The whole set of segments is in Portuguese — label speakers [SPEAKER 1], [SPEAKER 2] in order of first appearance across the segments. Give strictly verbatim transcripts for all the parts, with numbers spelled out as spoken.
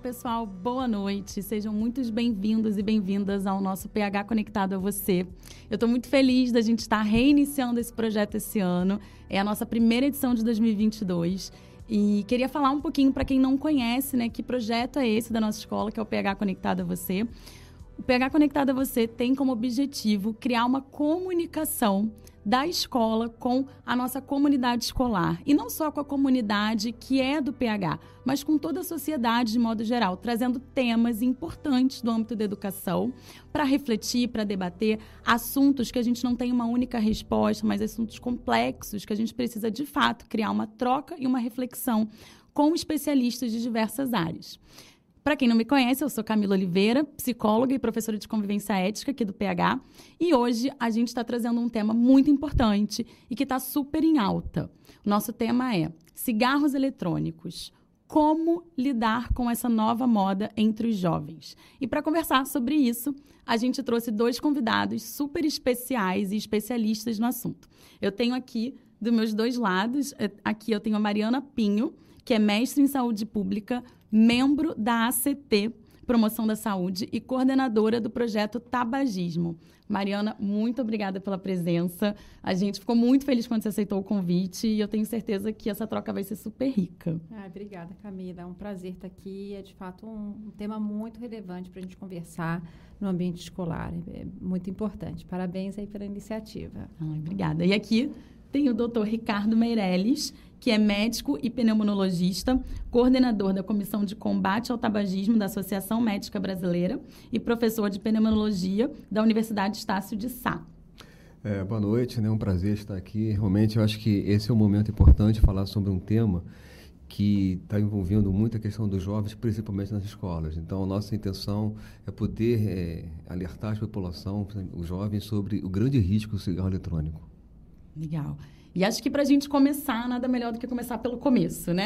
[SPEAKER 1] pessoal, boa noite. Sejam muito bem-vindos e bem-vindas ao nosso P H Conectado a Você. Eu estou muito feliz da gente estar reiniciando esse projeto esse ano. É a nossa primeira edição de dois mil e vinte e dois. E queria falar um pouquinho para quem não conhece, né, que projeto é esse da nossa escola, que é o P H Conectado a Você. O P H Conectado a Você tem como objetivo criar uma comunicação da escola com a nossa comunidade escolar. E não só com a comunidade que é do P H, mas com toda a sociedade de modo geral, trazendo temas importantes do âmbito da educação para refletir, para debater assuntos que a gente não tem uma única resposta, mas assuntos complexos que a gente precisa, de fato, criar uma troca e uma reflexão com especialistas de diversas áreas. Para quem não me conhece, eu sou Camila Oliveira, psicóloga e professora de convivência ética aqui do P H. E hoje a gente está trazendo um tema muito importante e que está super em alta. O nosso tema é cigarros eletrônicos. Como lidar com essa nova moda entre os jovens? E para conversar sobre isso, a gente trouxe dois convidados super especiais e especialistas no assunto. Eu tenho aqui, dos meus dois lados, aqui eu tenho a Mariana Pinho, que é mestre em saúde pública, membro da A C T, Promoção da Saúde, e coordenadora do projeto Tabagismo. Mariana, muito obrigada pela presença. A gente ficou muito feliz quando você aceitou o convite e eu tenho certeza que essa troca vai ser super rica.
[SPEAKER 2] Ah, obrigada, Camila. É um prazer estar aqui. É, de fato, um, um tema muito relevante para a gente conversar no ambiente escolar. É muito importante. Parabéns aí pela iniciativa.
[SPEAKER 1] Ah, obrigada. E aqui tem o doutor Ricardo Meirelles, que é médico e pneumologista, coordenador da Comissão de Combate ao Tabagismo da Associação Médica Brasileira e professor de pneumologia da Universidade Estácio de Sá.
[SPEAKER 3] É, boa noite, né? É um prazer estar aqui. Realmente, eu acho que esse é um momento importante falar sobre um tema que está envolvendo muito a questão dos jovens, principalmente nas escolas. Então, a nossa intenção é poder é, alertar a população, os jovens, sobre o grande risco do cigarro eletrônico.
[SPEAKER 1] Legal. E acho que para a gente começar, nada melhor do que começar pelo começo, né?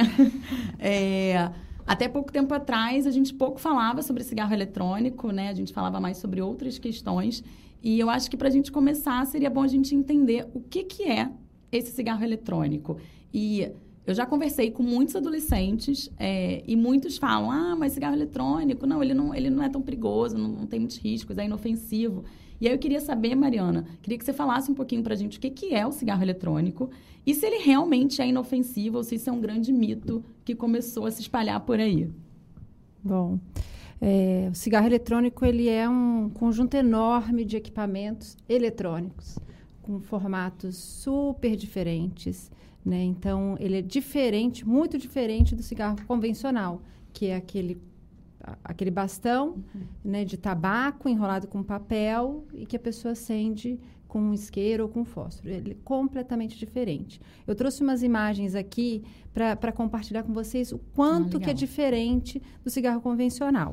[SPEAKER 1] É, até pouco tempo atrás, a gente pouco falava sobre cigarro eletrônico, né? A gente falava mais sobre outras questões. E eu acho que para a gente começar, seria bom a gente entender o que, que é esse cigarro eletrônico. E eu já conversei com muitos adolescentes é, e muitos falam, ah, mas cigarro eletrônico, não, ele não, ele não é tão perigoso, não, não tem muitos riscos, é inofensivo. E aí eu queria saber, Mariana, queria que você falasse um pouquinho para a gente o que, que é o cigarro eletrônico e se ele realmente é inofensivo ou se isso é um grande mito que começou a se espalhar por aí.
[SPEAKER 2] Bom, é, o cigarro eletrônico ele é um conjunto enorme de equipamentos eletrônicos com formatos super diferentes, né? Então, ele é diferente, muito diferente do cigarro convencional, que é aquele aquele bastão, uhum. né, de tabaco enrolado com papel e que a pessoa acende com um isqueiro ou com fósforo. Ele é completamente diferente. Eu trouxe umas imagens aqui para compartilhar com vocês o quanto ah, que é diferente do cigarro convencional.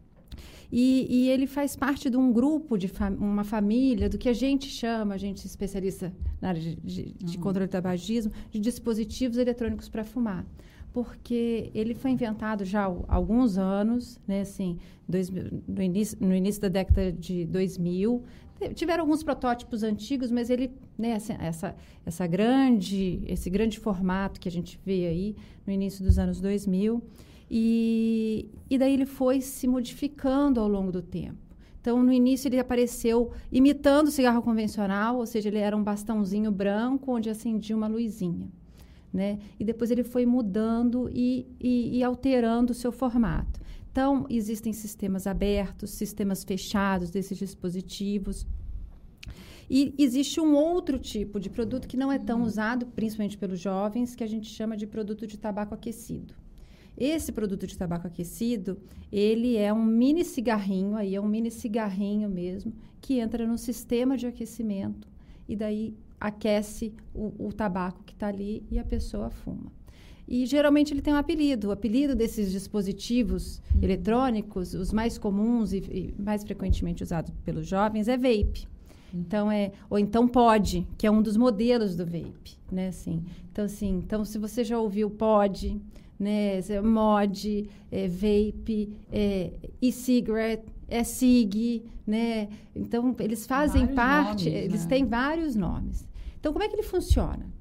[SPEAKER 2] E, e ele faz parte de um grupo, de fam- uma família, do que a gente chama, a gente especialista na área de, de, de uhum. controle do tabagismo, de dispositivos eletrônicos para fumar. Porque ele foi inventado já há alguns anos, né, assim, dois, no, início, no início da década de dois mil. Tiveram alguns protótipos antigos, mas ele, né, essa, essa, essa grande, esse grande formato que a gente vê aí no início dos anos dois mil. E, e daí ele foi se modificando ao longo do tempo. Então, no início, ele apareceu imitando o cigarro convencional, ou seja, ele era um bastãozinho branco onde acendia uma luzinha. Né? E depois ele foi mudando e, e, e alterando o seu formato. Então, existem sistemas abertos, sistemas fechados desses dispositivos. E existe um outro tipo de produto que não é tão usado, principalmente pelos jovens, que a gente chama de produto de tabaco aquecido. Esse produto de tabaco aquecido, ele é um mini cigarrinho, aí é um mini cigarrinho mesmo, que entra no sistema de aquecimento e daí aquece o, o tabaco que está ali e a pessoa fuma. E, geralmente, ele tem um apelido. O apelido desses dispositivos uhum. eletrônicos, os mais comuns e, e mais frequentemente usados pelos jovens, é vape. Uhum. Então, é, ou então pod, que é um dos modelos do vape. Né, assim. Então, assim, então, se você já ouviu pod, né, mod, é, vape, é, e-cigarette, é sig, né? Então, eles fazem
[SPEAKER 1] vários
[SPEAKER 2] parte,
[SPEAKER 1] nomes,
[SPEAKER 2] eles
[SPEAKER 1] né?
[SPEAKER 2] têm vários nomes. Então, como é que ele funciona?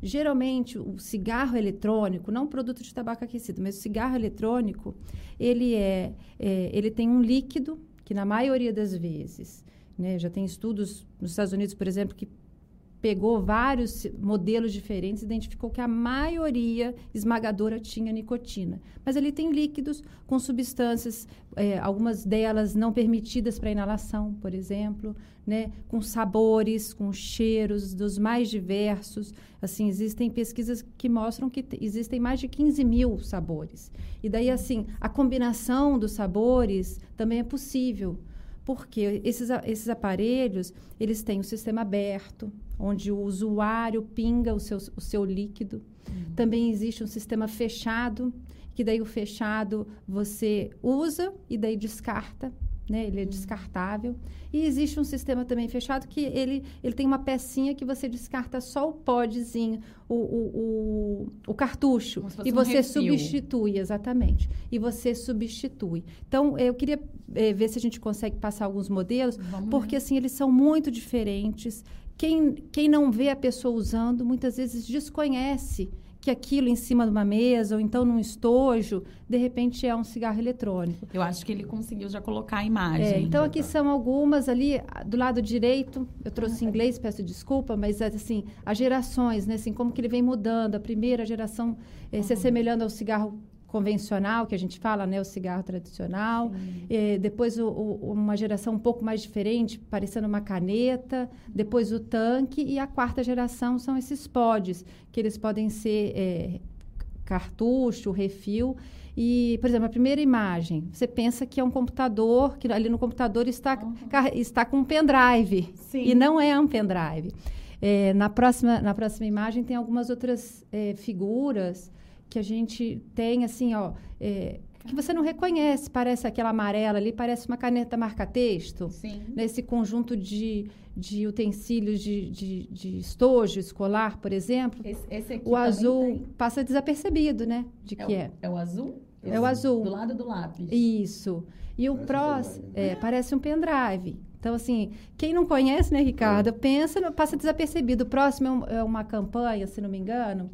[SPEAKER 2] geralmente, o cigarro eletrônico, não o produto de tabaco aquecido, mas o cigarro eletrônico, ele, é, é, ele tem um líquido que, na maioria das vezes, né, já tem estudos nos Estados Unidos, por exemplo, que pegou vários modelos diferentes, identificou que a maioria esmagadora tinha nicotina. Mas ele tem líquidos com substâncias, é, algumas delas não permitidas para inalação, por exemplo, né, com sabores, com cheiros dos mais diversos. Assim, existem pesquisas que mostram que t- existem mais de quinze mil sabores. E daí, assim, a combinação dos sabores também é possível. Porque esses, esses aparelhos, eles têm um sistema aberto, onde o usuário pinga o seu, o seu líquido. Uhum. Também existe um sistema fechado, que daí o fechado você usa e daí descarta, né? Ele é uhum. descartável. E existe um sistema também fechado que ele, ele tem uma pecinha que você descarta só o podzinho, o, o, o, o cartucho. E
[SPEAKER 1] um
[SPEAKER 2] você
[SPEAKER 1] refil.
[SPEAKER 2] substitui, exatamente. E você substitui. Então, eu queria é, ver se a gente consegue passar alguns modelos, Vamos porque ver. assim, eles são muito diferentes. Quem, quem não vê a pessoa usando, muitas vezes desconhece que aquilo em cima de uma mesa ou então num estojo, de repente é um cigarro eletrônico.
[SPEAKER 1] Eu acho que ele conseguiu já colocar a imagem.
[SPEAKER 2] É, então, aqui são algumas ali, do lado direito, eu trouxe em inglês, peço desculpa, mas assim, as gerações, né, assim, como que ele vem mudando. A primeira geração eh, uhum. se assemelhando ao cigarro convencional, que a gente fala, né, o cigarro tradicional. Eh, depois, o, o, uma geração um pouco mais diferente, parecendo uma caneta. Depois, o tanque. E a quarta geração são esses pods, que eles podem ser eh, cartucho, refil. E, por exemplo, a primeira imagem, você pensa que é um computador, que ali no computador está, uhum. está com um pendrive.
[SPEAKER 1] Sim.
[SPEAKER 2] E não é um pendrive. Eh, na, próxima, na próxima imagem, tem algumas outras eh, figuras que a gente tem, assim, ó, é, que você não reconhece, parece aquela amarela ali, parece uma caneta marca-texto.
[SPEAKER 1] Sim.
[SPEAKER 2] Nesse conjunto de, de utensílios de, de, de estojo escolar, por exemplo.
[SPEAKER 1] Esse, esse aqui
[SPEAKER 2] o azul
[SPEAKER 1] tem.
[SPEAKER 2] Passa desapercebido, né, de
[SPEAKER 1] é
[SPEAKER 2] que
[SPEAKER 1] o,
[SPEAKER 2] é.
[SPEAKER 1] É o azul?
[SPEAKER 2] É o azul.
[SPEAKER 1] Do lado do lápis.
[SPEAKER 2] Isso. E o próximo, um é, parece um pendrive. Então, assim, quem não conhece, né, Ricardo, pensa, passa desapercebido. O próximo é, um, é uma campanha, se não me engano.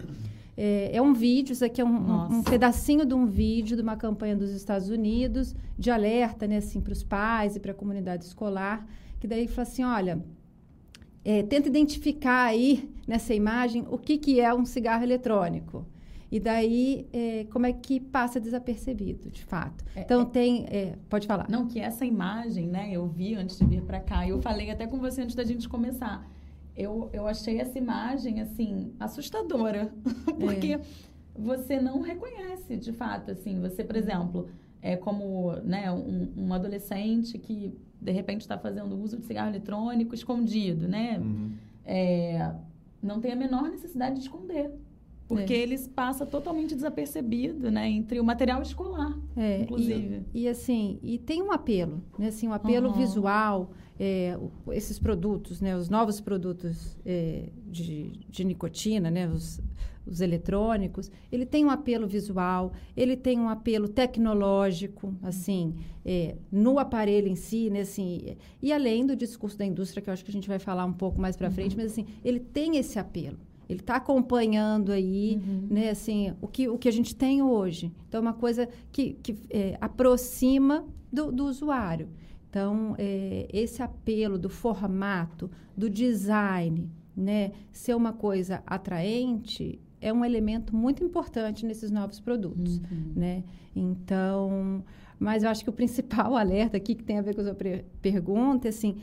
[SPEAKER 2] É, é um vídeo, isso aqui é um, um, um pedacinho de um vídeo de uma campanha dos Estados Unidos, de alerta, né, assim, para os pais e para a comunidade escolar, que daí fala assim, olha, é, tenta identificar aí, nessa imagem, o que, que é um cigarro eletrônico. E daí, é, como é que passa desapercebido, de fato. É, então, é, tem... É, pode falar.
[SPEAKER 1] Não, que essa imagem, né, eu vi antes de vir para cá, eu falei até com você antes da gente começar. Eu, eu achei essa imagem, assim, assustadora. Porque é. você não reconhece, de fato, assim. Você, por exemplo, é como, né, um, um adolescente que, de repente, está fazendo uso de cigarro eletrônico escondido, né? Uhum. É, não tem a menor necessidade de esconder. Porque é. eles passam totalmente desapercebido, né? Entre o material escolar, é, inclusive.
[SPEAKER 2] E, e, assim, e tem um apelo, né? Assim, um apelo uhum. visual. É, esses produtos, né? Os novos produtos é, de, de nicotina, né? Os, os eletrônicos, ele tem um apelo visual, ele tem um apelo tecnológico, assim, é, no aparelho em si, né? Assim, e além do discurso da indústria, que eu acho que a gente vai falar um pouco mais para frente, uhum. mas assim, ele tem esse apelo. Ele está acompanhando aí, uhum. né, assim, o que, o que a gente tem hoje. Então, é uma coisa que, que é, aproxima do, do usuário. Então, é, esse apelo do formato, do design, né, ser uma coisa atraente, é um elemento muito importante nesses novos produtos, uhum. né? Então, mas eu acho que o principal alerta aqui, que tem a ver com a sua pergunta, é assim,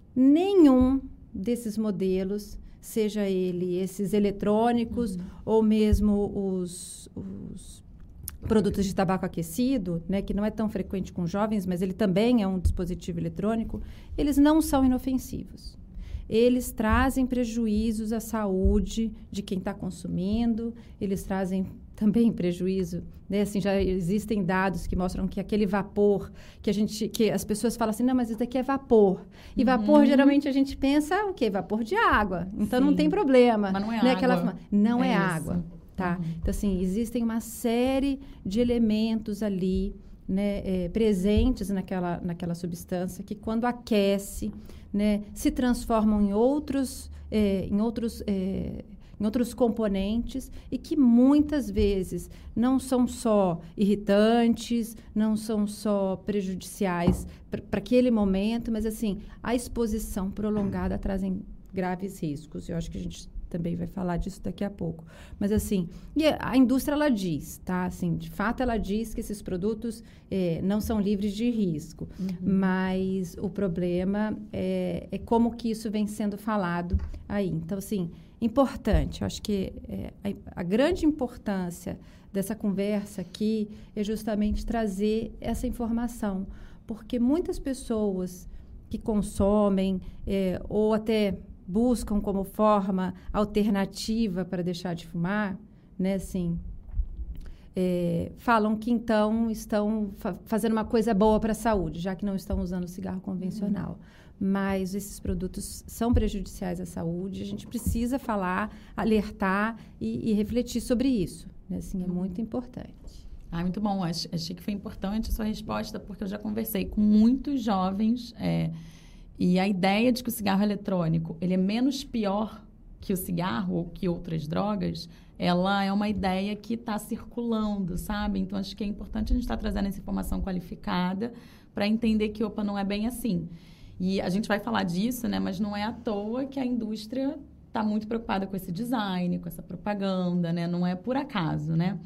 [SPEAKER 2] nenhum desses modelos, seja ele esses eletrônicos uhum. ou mesmo os, os produtos de tabaco aquecido, né, que não é tão frequente com jovens, mas ele também é um dispositivo eletrônico, eles não são inofensivos. Eles trazem prejuízos à saúde de quem está consumindo, eles trazem também prejuízo, né? Assim, já existem dados que mostram que aquele vapor que a gente, que as pessoas falam assim, não, mas isso daqui é vapor. E uhum. vapor, geralmente, a gente pensa, o quê? Vapor de água. Então, Sim. não tem problema.
[SPEAKER 1] Mas não é
[SPEAKER 2] né?
[SPEAKER 1] água.
[SPEAKER 2] Aquela, não é, é água, tá?
[SPEAKER 1] Uhum.
[SPEAKER 2] Então, assim, existem uma série de elementos ali, né, é, presentes naquela, naquela substância que, quando aquece, né, se transformam em outros, é, em outros é, em outros componentes e que muitas vezes não são só irritantes, não são só prejudiciais para aquele momento, mas assim, a exposição prolongada trazem graves riscos. Eu acho que a gente também vai falar disso daqui a pouco. Mas, assim, e a indústria, ela diz, tá? Assim, de fato, ela diz que esses produtos eh, não são livres de risco. Uhum. Mas o problema é, é como que isso vem sendo falado aí. Então, assim, importante. Eu acho que é, a, a grande importância dessa conversa aqui é justamente trazer essa informação. Porque muitas pessoas que consomem eh, ou até buscam como forma alternativa para deixar de fumar, né, assim, é, falam que então estão fa- fazendo uma coisa boa para a saúde, já que não estão usando o cigarro convencional. Uhum. Mas esses produtos são prejudiciais à saúde, a gente precisa falar, alertar e, e refletir sobre isso, né, assim, é muito importante.
[SPEAKER 1] Ah, muito bom. Achei que foi importante a sua resposta, porque eu já conversei com muitos jovens, é, e a ideia de que o cigarro eletrônico ele é menos pior que o cigarro ou que outras drogas, ela é uma ideia que está circulando, sabe? Então, acho que é importante a gente estar tá trazendo essa informação qualificada para entender que, opa, não é bem assim. E a gente vai falar disso, né? Mas não é à toa que a indústria está muito preocupada com esse design, com essa propaganda, né? Não é por acaso, né?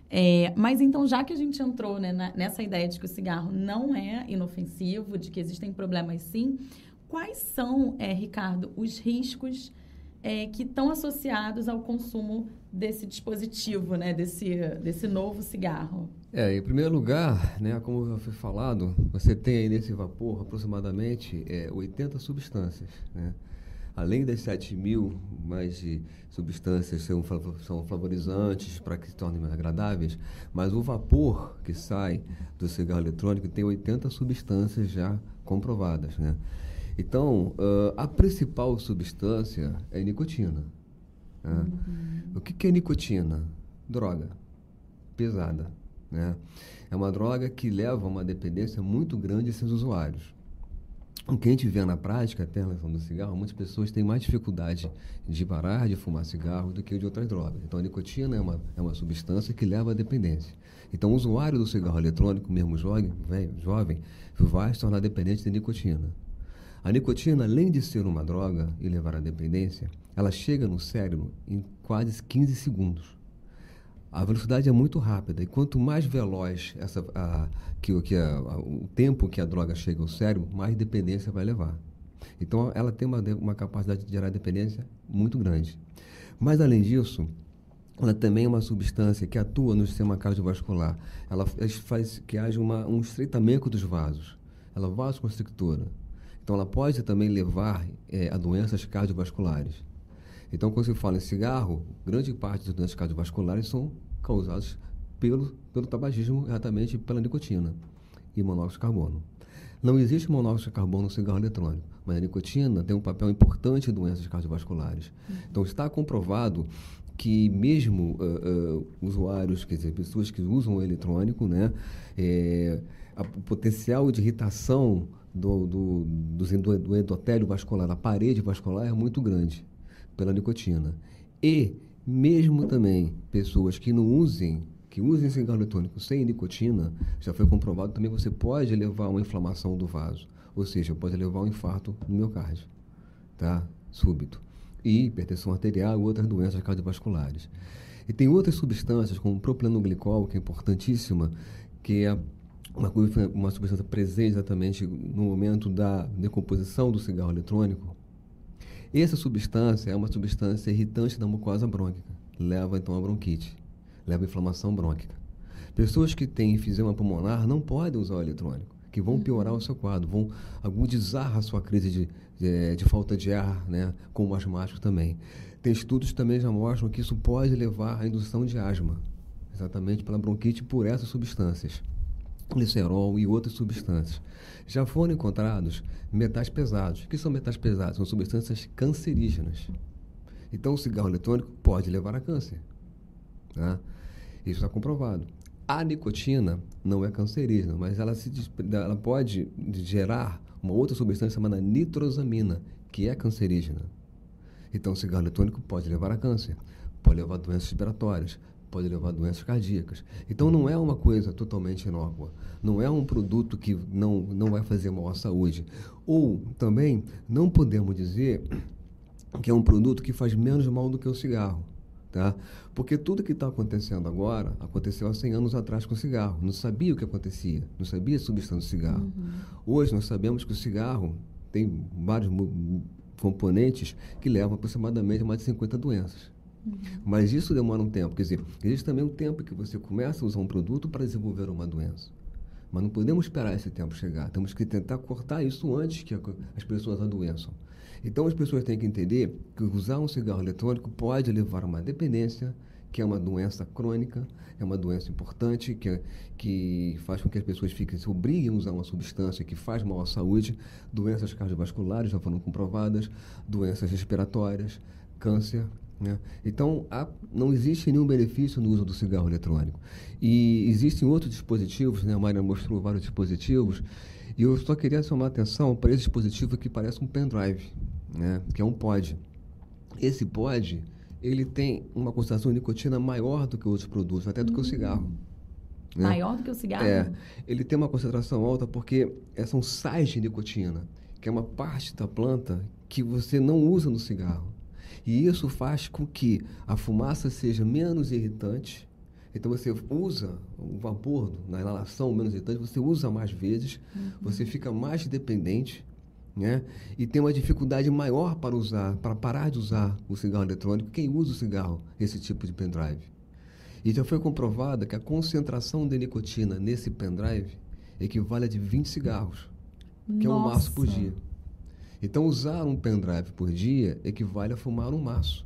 [SPEAKER 1] É, mas, então, já que a gente entrou, né, na, nessa ideia de que o cigarro não é inofensivo, de que existem problemas sim, quais são, é, Ricardo, os riscos é, que estão associados ao consumo desse dispositivo, né, desse, desse novo cigarro?
[SPEAKER 3] É, em primeiro lugar, né, como já foi falado, você tem aí nesse vapor aproximadamente é, oitenta substâncias, né? Além das sete mil mais de substâncias são, são flavorizantes para que se tornem mais agradáveis, mas o vapor que sai do cigarro eletrônico tem oitenta substâncias já comprovadas, né? Então, uh, a principal substância é a nicotina. Né? Uhum. O que, que é nicotina? Droga pesada, né? É uma droga que leva a uma dependência muito grande em seus usuários. O que a gente vê na prática, até em relação do cigarro, muitas pessoas têm mais dificuldade de parar de fumar cigarro do que de outras drogas. Então, a nicotina é uma, é uma substância que leva à dependência. Então, o usuário do cigarro eletrônico, mesmo jovem, véio, jovem vai se tornar dependente de nicotina. A nicotina, além de ser uma droga e levar à dependência, ela chega no cérebro em quase quinze segundos. A velocidade é muito rápida e quanto mais veloz essa, a, que, que a, a, o tempo que a droga chega ao cérebro, mais dependência vai levar. Então, ela tem uma, uma capacidade de gerar dependência muito grande. Mas, além disso, ela também é uma substância que atua no sistema cardiovascular. Ela faz que haja uma, um estreitamento dos vasos. Ela é vasoconstrictora. Então, ela pode também levar é, a doenças cardiovasculares. Então, quando se fala em cigarro, grande parte das doenças cardiovasculares são causadas pelo, pelo tabagismo, exatamente pela nicotina e monóxido de carbono. Não existe monóxido de carbono no cigarro eletrônico, mas a nicotina tem um papel importante em doenças cardiovasculares. Uhum. Então, está comprovado que mesmo uh, uh, usuários, quer dizer, pessoas que usam o eletrônico, né, é, a, o potencial de irritação do, do, do, do endotélio vascular, da parede vascular, é muito grande pela nicotina. E mesmo também pessoas que não usem, que usem cigarro eletrônico sem nicotina, já foi comprovado também você pode levar a uma inflamação do vaso, ou seja, pode levar a um infarto no miocárdio, tá? Súbito. E hipertensão arterial e outras doenças cardiovasculares. E tem outras substâncias, como o propilenoglicol, que é importantíssima, que é uma, uma substância presente exatamente no momento da decomposição do cigarro eletrônico. Essa substância é uma substância irritante da mucosa brônquica, leva então a bronquite, leva a inflamação brônquica. Pessoas que têm enfisema pulmonar não podem usar o eletrônico, que vão piorar o seu quadro, vão agudizar a sua crise de, de, de falta de ar, né, como asmático também. Tem estudos que também já mostram que isso pode levar à indução de asma, exatamente pela bronquite por essas substâncias, glicerol e outras substâncias. Já foram encontrados metais pesados. O que são metais pesados? São substâncias cancerígenas. Então, o cigarro eletrônico pode levar a câncer. Tá? Isso está comprovado. A nicotina não é cancerígena, mas ela, se, ela pode gerar uma outra substância chamada nitrosamina, que é cancerígena. Então, o cigarro eletrônico pode levar a câncer, pode levar a doenças respiratórias, pode levar a doenças cardíacas. Então, não é uma coisa totalmente inócua. Não é um produto que não, não vai fazer mal à saúde. Ou, também, não podemos dizer que é um produto que faz menos mal do que o cigarro. Tá? Porque tudo que está acontecendo agora, aconteceu há cem anos atrás com o cigarro. Não sabia o que acontecia, não sabia a substância do cigarro. Uhum. Hoje, nós sabemos que o cigarro tem vários componentes que levam aproximadamente a mais de cinquenta doenças. Uhum. Mas isso demora um tempo. Quer dizer, existe também um tempo que você começa a usar um produto para desenvolver uma doença. Mas não podemos esperar esse tempo chegar. Temos que tentar cortar isso antes que as pessoas adoeçam. Então, as pessoas têm que entender que usar um cigarro eletrônico pode levar a uma dependência, que é uma doença crônica, é uma doença importante, que, que faz com que as pessoas fiquem, se obriguem a usar uma substância que faz mal à saúde, doenças cardiovasculares já foram comprovadas, doenças respiratórias, câncer. Né? Então, há, não existe nenhum benefício no uso do cigarro eletrônico. E existem outros dispositivos, né? A Mayra mostrou vários dispositivos, e eu só queria chamar a atenção para esse dispositivo que parece um pendrive, né? Que é um pod. Esse pod, ele tem uma concentração de nicotina maior do que outros produtos, até do hum. que o cigarro. Né?
[SPEAKER 1] Maior do que o cigarro?
[SPEAKER 3] É, ele tem uma concentração alta porque são sais de nicotina, que é uma parte da planta que você não usa no cigarro. E isso faz com que a fumaça seja menos irritante. Então, você usa o vapor na inalação menos irritante, você usa mais vezes, uhum. você fica mais dependente, né? E tem uma dificuldade maior para usar, para parar de usar o cigarro eletrônico, quem usa o cigarro, esse tipo de pendrive. E já foi comprovado que a concentração de nicotina nesse pendrive equivale a de vinte cigarros, que Nossa. é um maço por dia. Então, usar um pendrive por dia equivale a fumar um maço.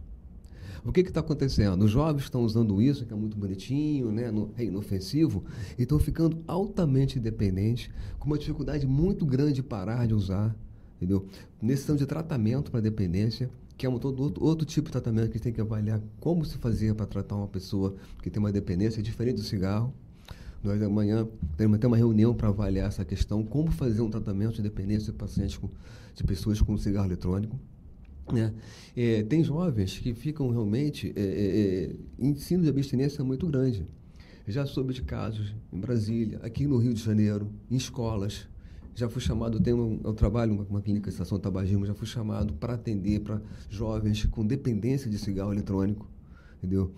[SPEAKER 3] O que está acontecendo? Os jovens estão usando isso, que é muito bonitinho, né? No, é inofensivo, e estão ficando altamente dependentes, com uma dificuldade muito grande de parar de usar, entendeu? Necessitam de tratamento para dependência, que é um todo outro, outro tipo de tratamento que a gente tem que avaliar como se fazer para tratar uma pessoa que tem uma dependência diferente do cigarro. Nós amanhã temos até uma reunião para avaliar essa questão, como fazer um tratamento de dependência de pacientes com, de pessoas com cigarro eletrônico. Né? É, tem jovens que ficam realmente é, é, em síndrome de abstinência muito grande. Já soube de casos em Brasília, aqui no Rio de Janeiro, em escolas. Já fui chamado, tenho um, eu trabalho numa uma clínica de estação de tabagismo, já fui chamado para atender para jovens com dependência de cigarro eletrônico, entendeu?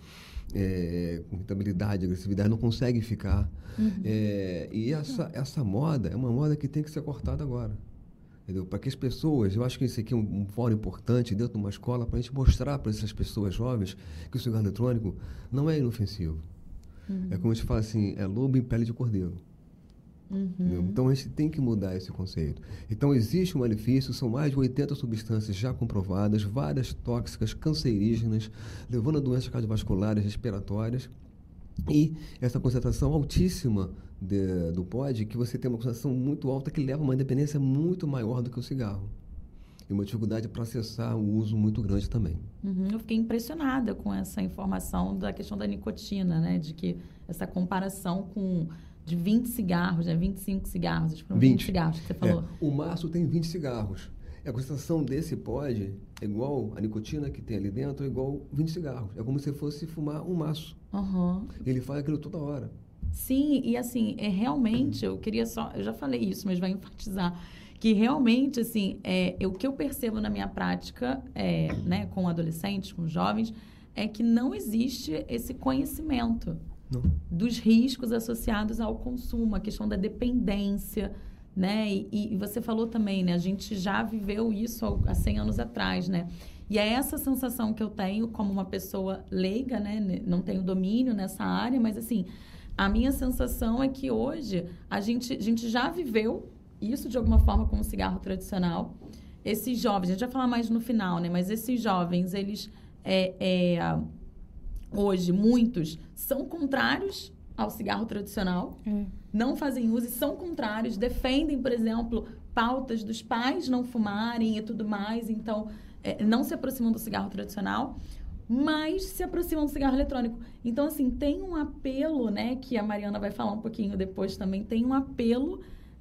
[SPEAKER 3] É, com irritabilidade, agressividade, não conseguem ficar. Uhum. É, e essa, essa moda é uma moda que tem que ser cortada agora. Para que as pessoas, eu acho que isso aqui é um, um fórum importante dentro de uma escola para a gente mostrar para essas pessoas jovens que o cigarro eletrônico não é inofensivo. Uhum. É como a gente fala assim, é lobo em pele de cordeiro. Uhum. Então, a gente tem que mudar esse conceito. Então, existe um malefício, são mais de oitenta substâncias já comprovadas, várias tóxicas, cancerígenas, levando a doenças cardiovasculares, respiratórias. E essa concentração altíssima de, do pod, que você tem uma concentração muito alta que leva a uma independência muito maior do que o cigarro. E uma dificuldade para acessar o uso muito grande também.
[SPEAKER 1] Uhum, eu fiquei impressionada com essa informação da questão da nicotina, né? De que essa comparação com de vinte cigarros, né? vinte e cinco cigarros, acho que foram vinte cigarros que você falou.
[SPEAKER 3] É, o maço tem vinte cigarros. A concentração desse pod é igual, a nicotina que tem ali dentro é igual vinte cigarros. É como se fosse fumar um maço. Uhum. Ele faz aquilo toda hora.
[SPEAKER 1] Sim, e assim, é realmente, eu queria só, eu já falei isso, mas vai enfatizar, que realmente, assim, é, é, o que eu percebo na minha prática, é, né, com adolescentes, com jovens, é que não existe esse conhecimento não. dos riscos associados ao consumo, a questão da dependência, né? E, e você falou também, né? A gente já viveu isso há cem anos atrás, né? E é essa sensação que eu tenho como uma pessoa leiga, né? Não tenho domínio nessa área, mas, assim, a minha sensação é que hoje a gente, a gente já viveu isso de alguma forma com o cigarro tradicional. Esses jovens, a gente vai falar mais no final, né? Mas esses jovens, eles, é, é, hoje, muitos são contrários ao cigarro tradicional, é. não fazem uso e são contrários, defendem, por exemplo, pautas dos pais não fumarem e tudo mais, então é, não se aproximam do cigarro tradicional, mas se aproximam do cigarro eletrônico. Então, assim, tem um apelo, né, que a Mariana vai falar um pouquinho depois também, tem um apelo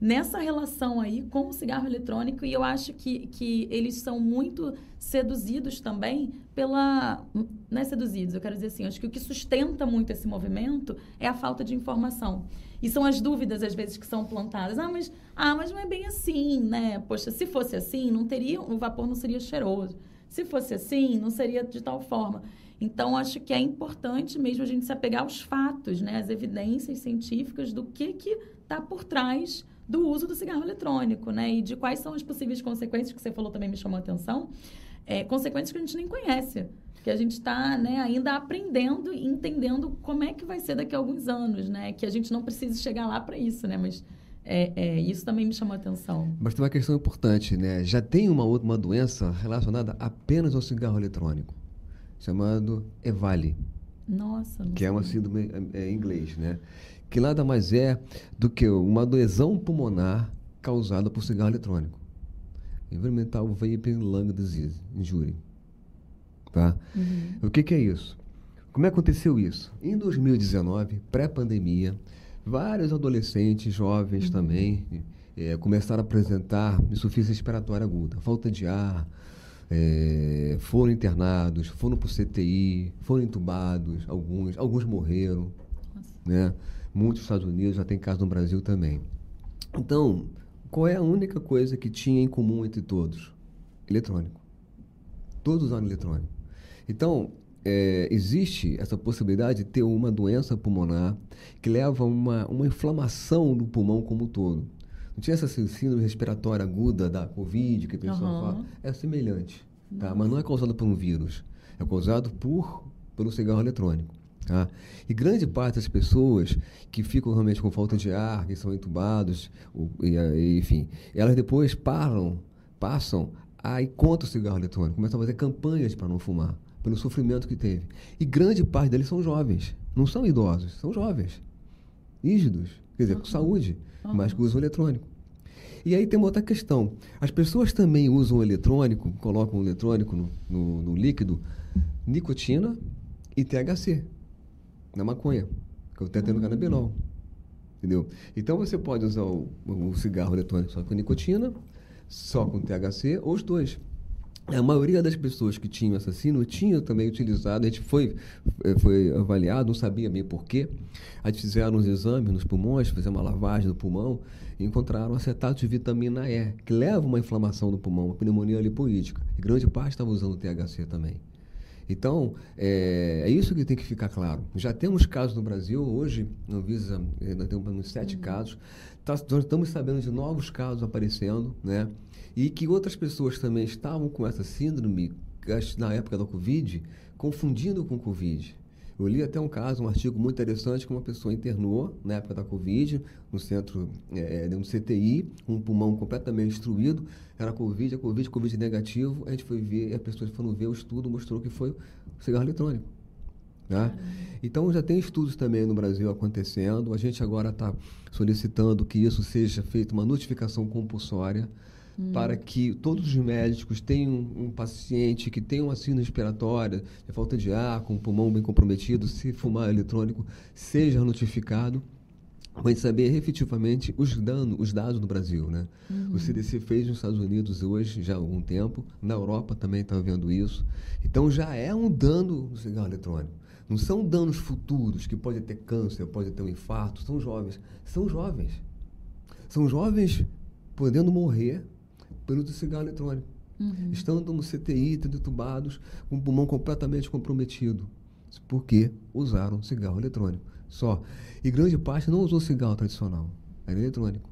[SPEAKER 1] nessa relação aí com o cigarro eletrônico, e eu acho que, que eles são muito seduzidos também pela... Não é seduzidos, eu quero dizer assim, acho que o que sustenta muito esse movimento é a falta de informação. E são as dúvidas, às vezes, que são plantadas. Ah, mas, ah, mas não é bem assim, né? Poxa, se fosse assim, não teria, o vapor não seria cheiroso. Se fosse assim, não seria de tal forma. Então, acho que é importante mesmo a gente se apegar aos fatos, né? As evidências científicas do que que está por trás do uso do cigarro eletrônico, né? E de quais são as possíveis consequências, que você falou também me chamou a atenção, é, consequências que a gente nem conhece, que a gente está, né, ainda aprendendo e entendendo como é que vai ser daqui a alguns anos, né? Que a gente não precisa chegar lá para isso, né? Mas é, é, isso também me chamou a atenção.
[SPEAKER 3] Mas tem uma questão importante, né? Já tem uma outra uma doença relacionada apenas ao cigarro eletrônico, chamado EVALI.
[SPEAKER 1] Nossa, não
[SPEAKER 3] que
[SPEAKER 1] sei.
[SPEAKER 3] é uma síndrome é, em inglês, né? Que nada mais é do que uma adesão pulmonar causada por cigarro eletrônico. Environmental Vaping Lung Disease, injury. Tá?
[SPEAKER 1] Uhum.
[SPEAKER 3] O que, que é isso? Como é que aconteceu isso? Em dois mil e dezenove, pré-pandemia, vários adolescentes, jovens uhum. também, é, começaram a apresentar insuficiência respiratória aguda, falta de ar, é, foram internados, foram para o C T I, foram entubados, alguns, alguns morreram, né? Muitos nos Estados Unidos, já tem caso no Brasil também. Então, qual é a única coisa que tinha em comum entre todos? Eletrônico. Todos usaram eletrônico. Então, é, existe essa possibilidade de ter uma doença pulmonar que leva a uma, uma inflamação do pulmão como um todo. Não tinha essa síndrome respiratória aguda da Covid, que a pessoa uhum. fala. É semelhante, tá? Mas não é causado por um vírus. É causado por, pelo cigarro eletrônico. Tá? E grande parte das pessoas que ficam realmente com falta de ar, que são entubados, e, e, enfim, elas depois param, passam a ir contra o cigarro eletrônico, começam a fazer campanhas para não fumar, pelo sofrimento que teve. E grande parte deles são jovens, não são idosos, são jovens, rígidos, quer dizer, uhum. com saúde, uhum. mas que usam eletrônico. E aí tem uma outra questão. As pessoas também usam eletrônico, colocam eletrônico no, no, no líquido, nicotina e T H C. Na maconha, que é o tetanocannabinol, entendeu? Então, você pode usar o, o cigarro eletrônico só com nicotina, só com T H C, ou os dois. A maioria das pessoas que tinham essa síndrome tinham também utilizado, a gente foi, foi avaliado, não sabia bem porquê, a gente fizeram uns exames nos pulmões, fizeram uma lavagem do pulmão, e encontraram acetato de vitamina E, que leva uma inflamação do pulmão, uma pneumonia lipoídica, e grande parte estava usando T H C também. Então, é, é isso que tem que ficar claro. Já temos casos no Brasil, hoje, no Anvisa, nós temos uns sete uhum. casos, tá, nós estamos sabendo de novos casos aparecendo, né? E que outras pessoas também estavam com essa síndrome, na época da Covid, confundindo com Covid. Eu li até um caso, um artigo muito interessante, que uma pessoa internou na época da Covid, no centro, é, no C T I, com um pulmão completamente destruído, era Covid, a Covid, Covid negativo, a gente foi ver, e as pessoas foram ver o estudo, mostrou que foi o cigarro eletrônico. Tá? Então, já tem estudos também no Brasil acontecendo, a gente agora está solicitando que isso seja feita uma notificação compulsória, Hum. para que todos os médicos tenham um, um paciente que tem uma síndrome respiratória, de falta de ar, com o pulmão bem comprometido, se fumar eletrônico, seja notificado, para a gente saber efetivamente os, danos, os dados do Brasil. Né? Uhum. O C D C fez nos Estados Unidos hoje, já há algum tempo, na Europa também está vendo isso. Então, já é um dano do cigarro eletrônico. Não são danos futuros, que pode ter câncer, pode ter um infarto, são jovens. São jovens. São jovens podendo morrer pelo uso do cigarro eletrônico. Uhum. Estando no C T I, tendo entubados, com o pulmão completamente comprometido. Porque usaram cigarro eletrônico. Só. E grande parte não usou cigarro tradicional. Era eletrônico.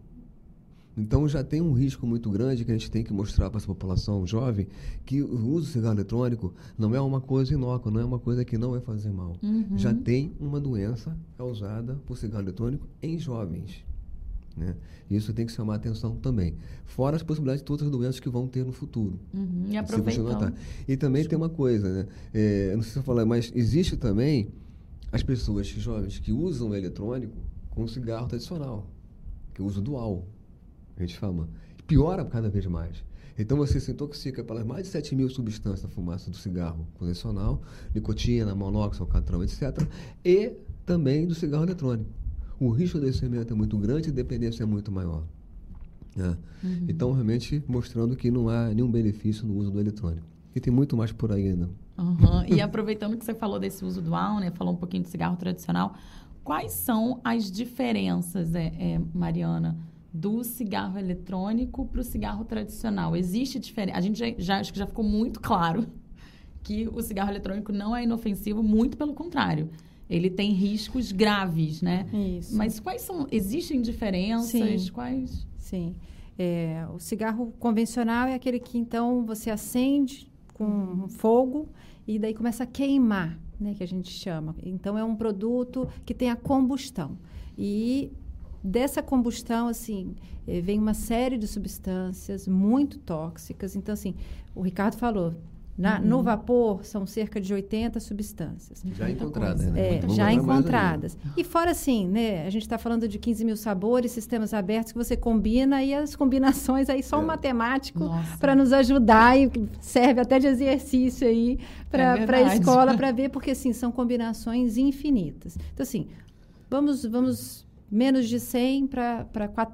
[SPEAKER 3] Então já tem um risco muito grande que a gente tem que mostrar para essa população jovem que o uso do cigarro eletrônico não é uma coisa inócua, não é uma coisa que não vai fazer mal. Uhum. Já tem uma doença causada por cigarro eletrônico em jovens. Né? Isso tem que chamar a atenção também. Fora as possibilidades de outras doenças que vão ter no futuro.
[SPEAKER 1] Uhum. E aproveitar.
[SPEAKER 3] E também tem uma coisa, né? É, não sei se eu falar, mas existe também as pessoas jovens que usam o eletrônico com cigarro tradicional, que é o uso dual, a gente fala. Piora cada vez mais. Então você se intoxica pelas mais de sete mil substâncias da fumaça do cigarro convencional, nicotina, monóxido, alcatrão, etcétera, e também do cigarro eletrônico. O risco de adoecimento é muito grande e a dependência é muito maior. É. Uhum. Então, realmente, mostrando que não há nenhum benefício no uso do eletrônico. E tem muito mais por aí ainda.
[SPEAKER 1] Uhum. E aproveitando que você falou desse uso dual, né, falou um pouquinho do cigarro tradicional, quais são as diferenças, é, é, Mariana, do cigarro eletrônico para o cigarro tradicional? Existe diferença? A gente já, já, acho que já ficou muito claro que o cigarro eletrônico não é inofensivo, muito pelo contrário. Ele tem riscos graves, né?
[SPEAKER 2] Isso.
[SPEAKER 1] Mas quais são? Existem diferenças?
[SPEAKER 2] Sim.
[SPEAKER 1] Quais?
[SPEAKER 2] Sim. É, o cigarro convencional é aquele que, então, você acende com fogo e daí começa a queimar, né? Que a gente chama. Então, é um produto que tem a combustão. E dessa combustão, assim, vem uma série de substâncias muito tóxicas. Então, assim, o Ricardo falou... Na, uhum. No vapor, são cerca de oitenta substâncias.
[SPEAKER 3] Já encontradas, né?
[SPEAKER 2] É, já encontradas. E fora assim, né? A gente está falando de quinze mil sabores, sistemas abertos que você combina e as combinações aí só é. um matemático para nos ajudar e serve até de exercício aí para
[SPEAKER 1] é
[SPEAKER 2] a escola para ver, porque assim, são combinações infinitas. Então assim, vamos, vamos menos de cem para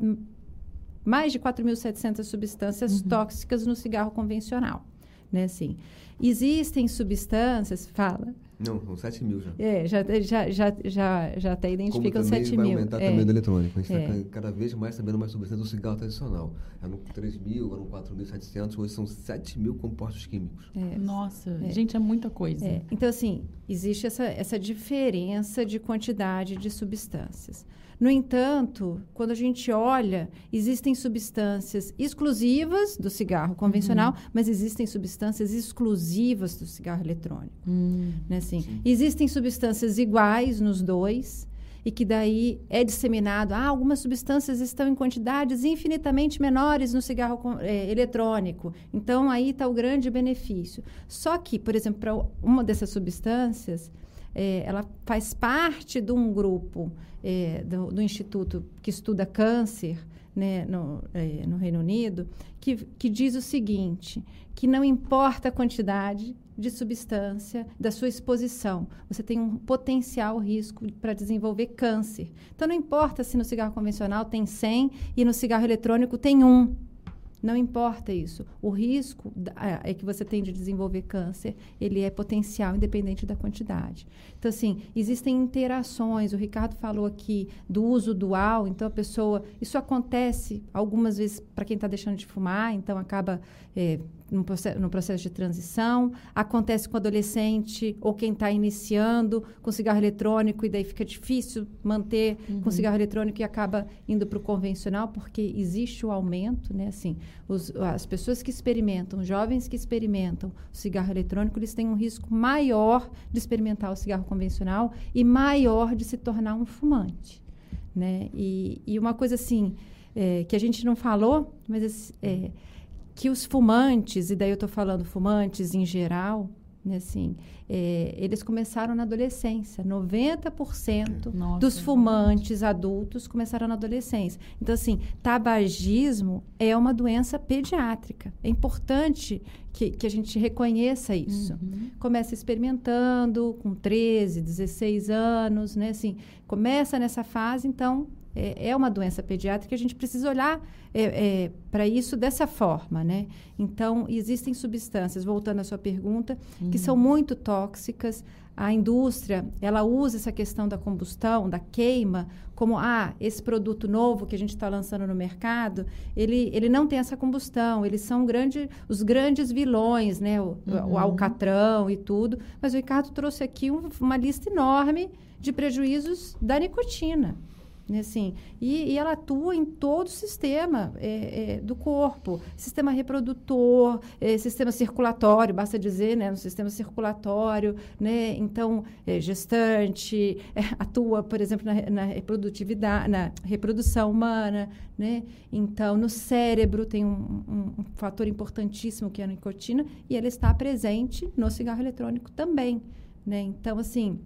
[SPEAKER 2] mais de quatro mil e setecentas substâncias uhum. tóxicas no cigarro convencional. Né, assim. Existem substâncias, fala.
[SPEAKER 3] Não, são sete mil já.
[SPEAKER 2] É, já, já, já, já, já até identificam sete mil.
[SPEAKER 3] Vai aumentar
[SPEAKER 2] é.
[SPEAKER 3] também do eletrônico. A gente está
[SPEAKER 2] é.
[SPEAKER 3] cada vez mais sabendo mais substâncias do cigarro tradicional. Eram três mil, eram quatro mil e setecentos, hoje são sete mil compostos químicos.
[SPEAKER 1] É. Nossa,
[SPEAKER 2] é.
[SPEAKER 1] gente, é muita coisa.
[SPEAKER 2] É. Então, assim, existe essa, essa diferença de quantidade de substâncias. No entanto, quando a gente olha, existem substâncias exclusivas do cigarro convencional, uhum. mas existem substâncias exclusivas do cigarro eletrônico.
[SPEAKER 1] Uhum.
[SPEAKER 2] Né, assim? Existem substâncias iguais nos dois e que daí é disseminado. Ah, algumas substâncias estão em quantidades infinitamente menores no cigarro é, eletrônico. Então, aí está o grande benefício. Só que, por exemplo, para uma dessas substâncias... É, ela faz parte de um grupo é, do, do Instituto que estuda câncer, né, no, é, no Reino Unido, que, que diz o seguinte, que não importa a quantidade de substância da sua exposição, você tem um potencial risco para desenvolver câncer. Então, não importa se no cigarro convencional tem cem e no cigarro eletrônico tem um. Não importa isso. O risco é que você tem de desenvolver câncer, ele é potencial, independente da quantidade. Então, assim, existem interações. O Ricardo falou aqui do uso dual. Então, a pessoa... Isso acontece algumas vezes para quem está deixando de fumar, então acaba... É, no processo, no processo de transição, acontece com o adolescente ou quem está iniciando com cigarro eletrônico e daí fica difícil manter uhum. com cigarro eletrônico e acaba indo para o convencional porque existe o aumento, né? Assim, os, as pessoas que experimentam, jovens que experimentam o cigarro eletrônico, eles têm um risco maior de experimentar o cigarro convencional e maior de se tornar um fumante, né? E, e uma coisa assim, é, que a gente não falou, mas é, que os fumantes, e daí eu estou falando fumantes em geral, né, assim, é, eles começaram na adolescência. noventa por cento Nossa, dos fumantes adultos começaram na adolescência. Então, assim, tabagismo é uma doença pediátrica. É importante que, que a gente reconheça isso.
[SPEAKER 1] Uhum.
[SPEAKER 2] Começa experimentando com treze, dezesseis anos, né, assim, começa nessa fase, então... É uma doença pediátrica, a gente precisa olhar é, é, para isso dessa forma, né? Então, existem substâncias, voltando à sua pergunta, uhum. que são muito tóxicas. A indústria, ela usa essa questão da combustão, da queima, como, ah, esse produto novo que a gente está lançando no mercado, ele, ele não tem essa combustão, eles são grande, os grandes vilões, né? O, uhum. o alcatrão e tudo. Mas o Ricardo trouxe aqui um, uma lista enorme de prejuízos da nicotina. Assim, e, e ela atua em todo o sistema é, é, do corpo, sistema reprodutor, é, sistema circulatório, basta dizer, né, no sistema circulatório, né, então, é, gestante, é, atua, por exemplo, na, na reprodutividade, na reprodução humana, né, então, no cérebro tem um, um, um fator importantíssimo que é a nicotina, e ela está presente no cigarro eletrônico também, né, então, assim,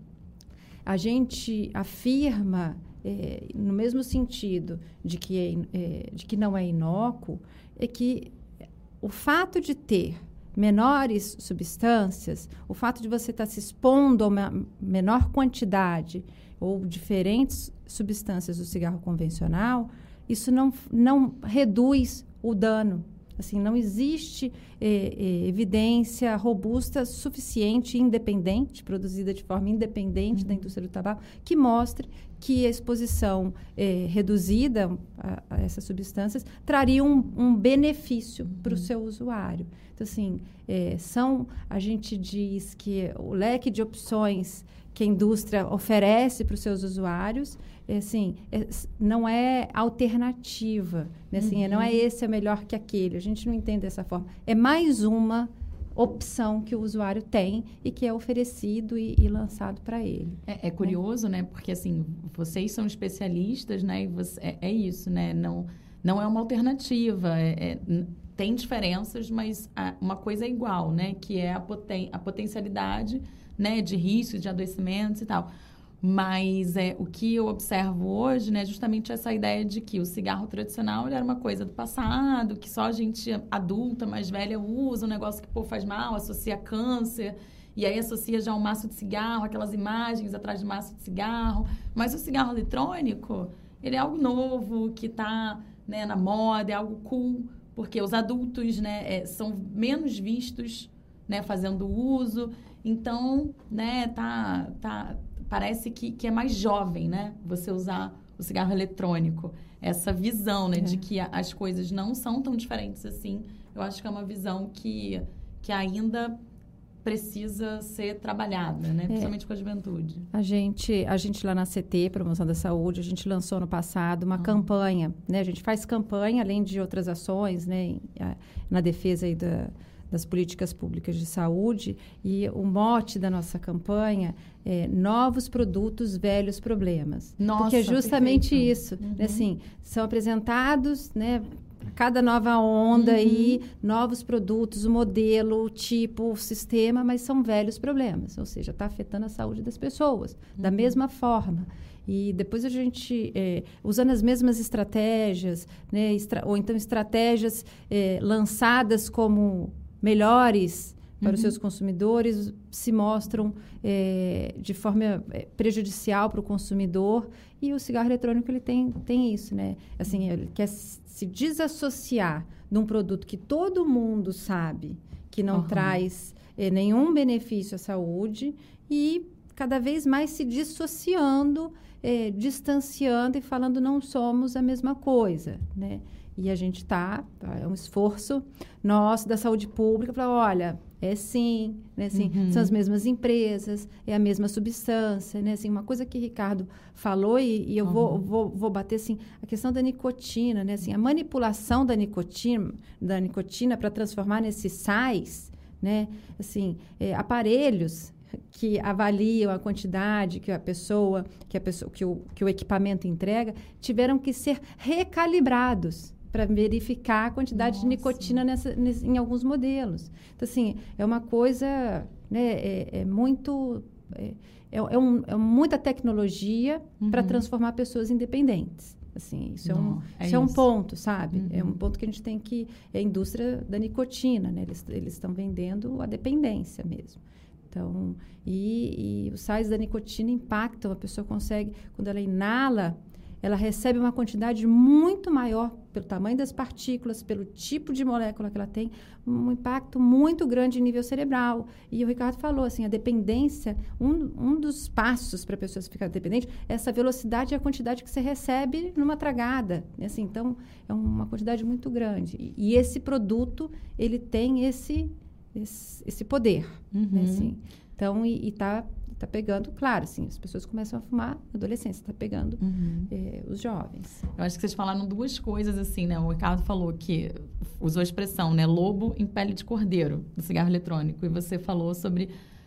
[SPEAKER 2] a gente afirma... É, no mesmo sentido de que, é, é, de que não é inócuo, é que o fato de ter menores substâncias, o fato de você estar se expondo a uma menor quantidade ou diferentes substâncias do cigarro convencional, isso não, não reduz o dano. Assim, não existe é, é, evidência robusta, suficiente, independente, produzida de forma independente uhum. da indústria do tabaco, que mostre que a exposição é, reduzida a, a essas substâncias traria um, um benefício uhum. para o seu usuário. Então, assim, é, são, a gente diz que o leque de opções que a indústria oferece para os seus usuários, é, assim, é, não é alternativa, né? Assim, uhum. não é esse é melhor que aquele. A gente não entende dessa forma. É mais uma opção que o usuário tem e que é oferecido e, e lançado para ele.
[SPEAKER 1] É, é curioso, né? Porque, assim, vocês são especialistas, né? E você, é, é isso, né? Não, não é uma alternativa. É, é, tem diferenças, mas a, uma coisa é igual, né? Que é a, poten, a potencialidade, né, de riscos, de adoecimentos e tal. Mas é, o que eu observo hoje, né, é justamente essa ideia de que o cigarro tradicional ele era uma coisa do passado, que só a gente adulta, mais velha, usa, um negócio que pô, faz mal, associa câncer, e aí associa já um maço de cigarro, aquelas imagens atrás de maço de cigarro. Mas o cigarro eletrônico, ele é algo novo, que está, né, na moda, é algo cool, porque os adultos, né, é, são menos vistos, né, fazendo uso. Então, né, tá, tá, parece que, que é mais jovem, né, você usar o cigarro eletrônico. Essa visão, né, é. de que a, as coisas não são tão diferentes assim, eu acho que é uma visão que, que ainda precisa ser trabalhada, né, é. principalmente com a juventude.
[SPEAKER 2] A gente, a gente lá na C T, Promoção da Saúde, a gente lançou no passado uma uhum. campanha, né, a gente faz campanha, além de outras ações, né, na defesa aí da... das políticas públicas de saúde, e o mote da nossa campanha é novos produtos, velhos problemas.
[SPEAKER 1] Nossa,
[SPEAKER 2] porque é justamente
[SPEAKER 1] perfeito.
[SPEAKER 2] isso.
[SPEAKER 1] Uhum.
[SPEAKER 2] Né, assim, são apresentados, né, cada nova onda uhum. aí, novos produtos, o modelo, o tipo, o sistema, mas são velhos problemas. Ou seja, está afetando a saúde das pessoas, uhum. da mesma forma. E depois a gente, é, usando as mesmas estratégias, né, estra- ou então estratégias é, lançadas como melhores para uhum. os seus consumidores, se mostram é, de forma é, prejudicial para o consumidor. E o cigarro eletrônico ele tem, tem isso, né? Assim, ele quer se desassociar de um produto que todo mundo sabe que não uhum. traz é, nenhum benefício à saúde e cada vez mais se dissociando, é, distanciando e falando não somos a mesma coisa, né? E a gente está, é um esforço nosso da saúde pública para, olha, é sim, né, assim, uhum. são as mesmas empresas, é a mesma substância, né, assim, uma coisa que o Ricardo falou e, e eu uhum. vou, vou, vou bater, assim, a questão da nicotina, né, assim, a manipulação da nicotina, da nicotina para transformar nesses sais, né, assim, é, aparelhos que avaliam a quantidade que a pessoa, que a pessoa, que o, que o equipamento entrega, tiveram que ser recalibrados para verificar a quantidade Nossa. de nicotina nessa, nesse, em alguns modelos. Então, assim, é uma coisa, né, é, é muito... É, é, um, é muita tecnologia uhum. para transformar pessoas independentes. Assim, isso, Não, é, um, é, isso é um ponto, sabe? Uhum. É um ponto que a gente tem que... É a indústria da nicotina, né? Eles, eles estão vendendo a dependência mesmo. Então, e, e os sais da nicotina impactam, a pessoa consegue, quando ela inala, ela recebe uma quantidade muito maior, pelo tamanho das partículas, pelo tipo de molécula que ela tem, um impacto muito grande em nível cerebral. E o Ricardo falou, assim, a dependência, um, um dos passos para a pessoa ficar dependente é essa velocidade e a quantidade que você recebe numa tragada. Assim, então, é uma quantidade muito grande. E, e esse produto, ele tem esse... Esse, esse poder, uhum. né, assim. Então, e, e tá, tá pegando, claro, assim, as pessoas começam a fumar na adolescência, tá pegando uhum. eh, os jovens.
[SPEAKER 1] Eu acho que vocês falaram duas coisas, assim, né? O Ricardo falou que usou a expressão, né? Lobo em pele de cordeiro, do cigarro eletrônico. E você falou sobre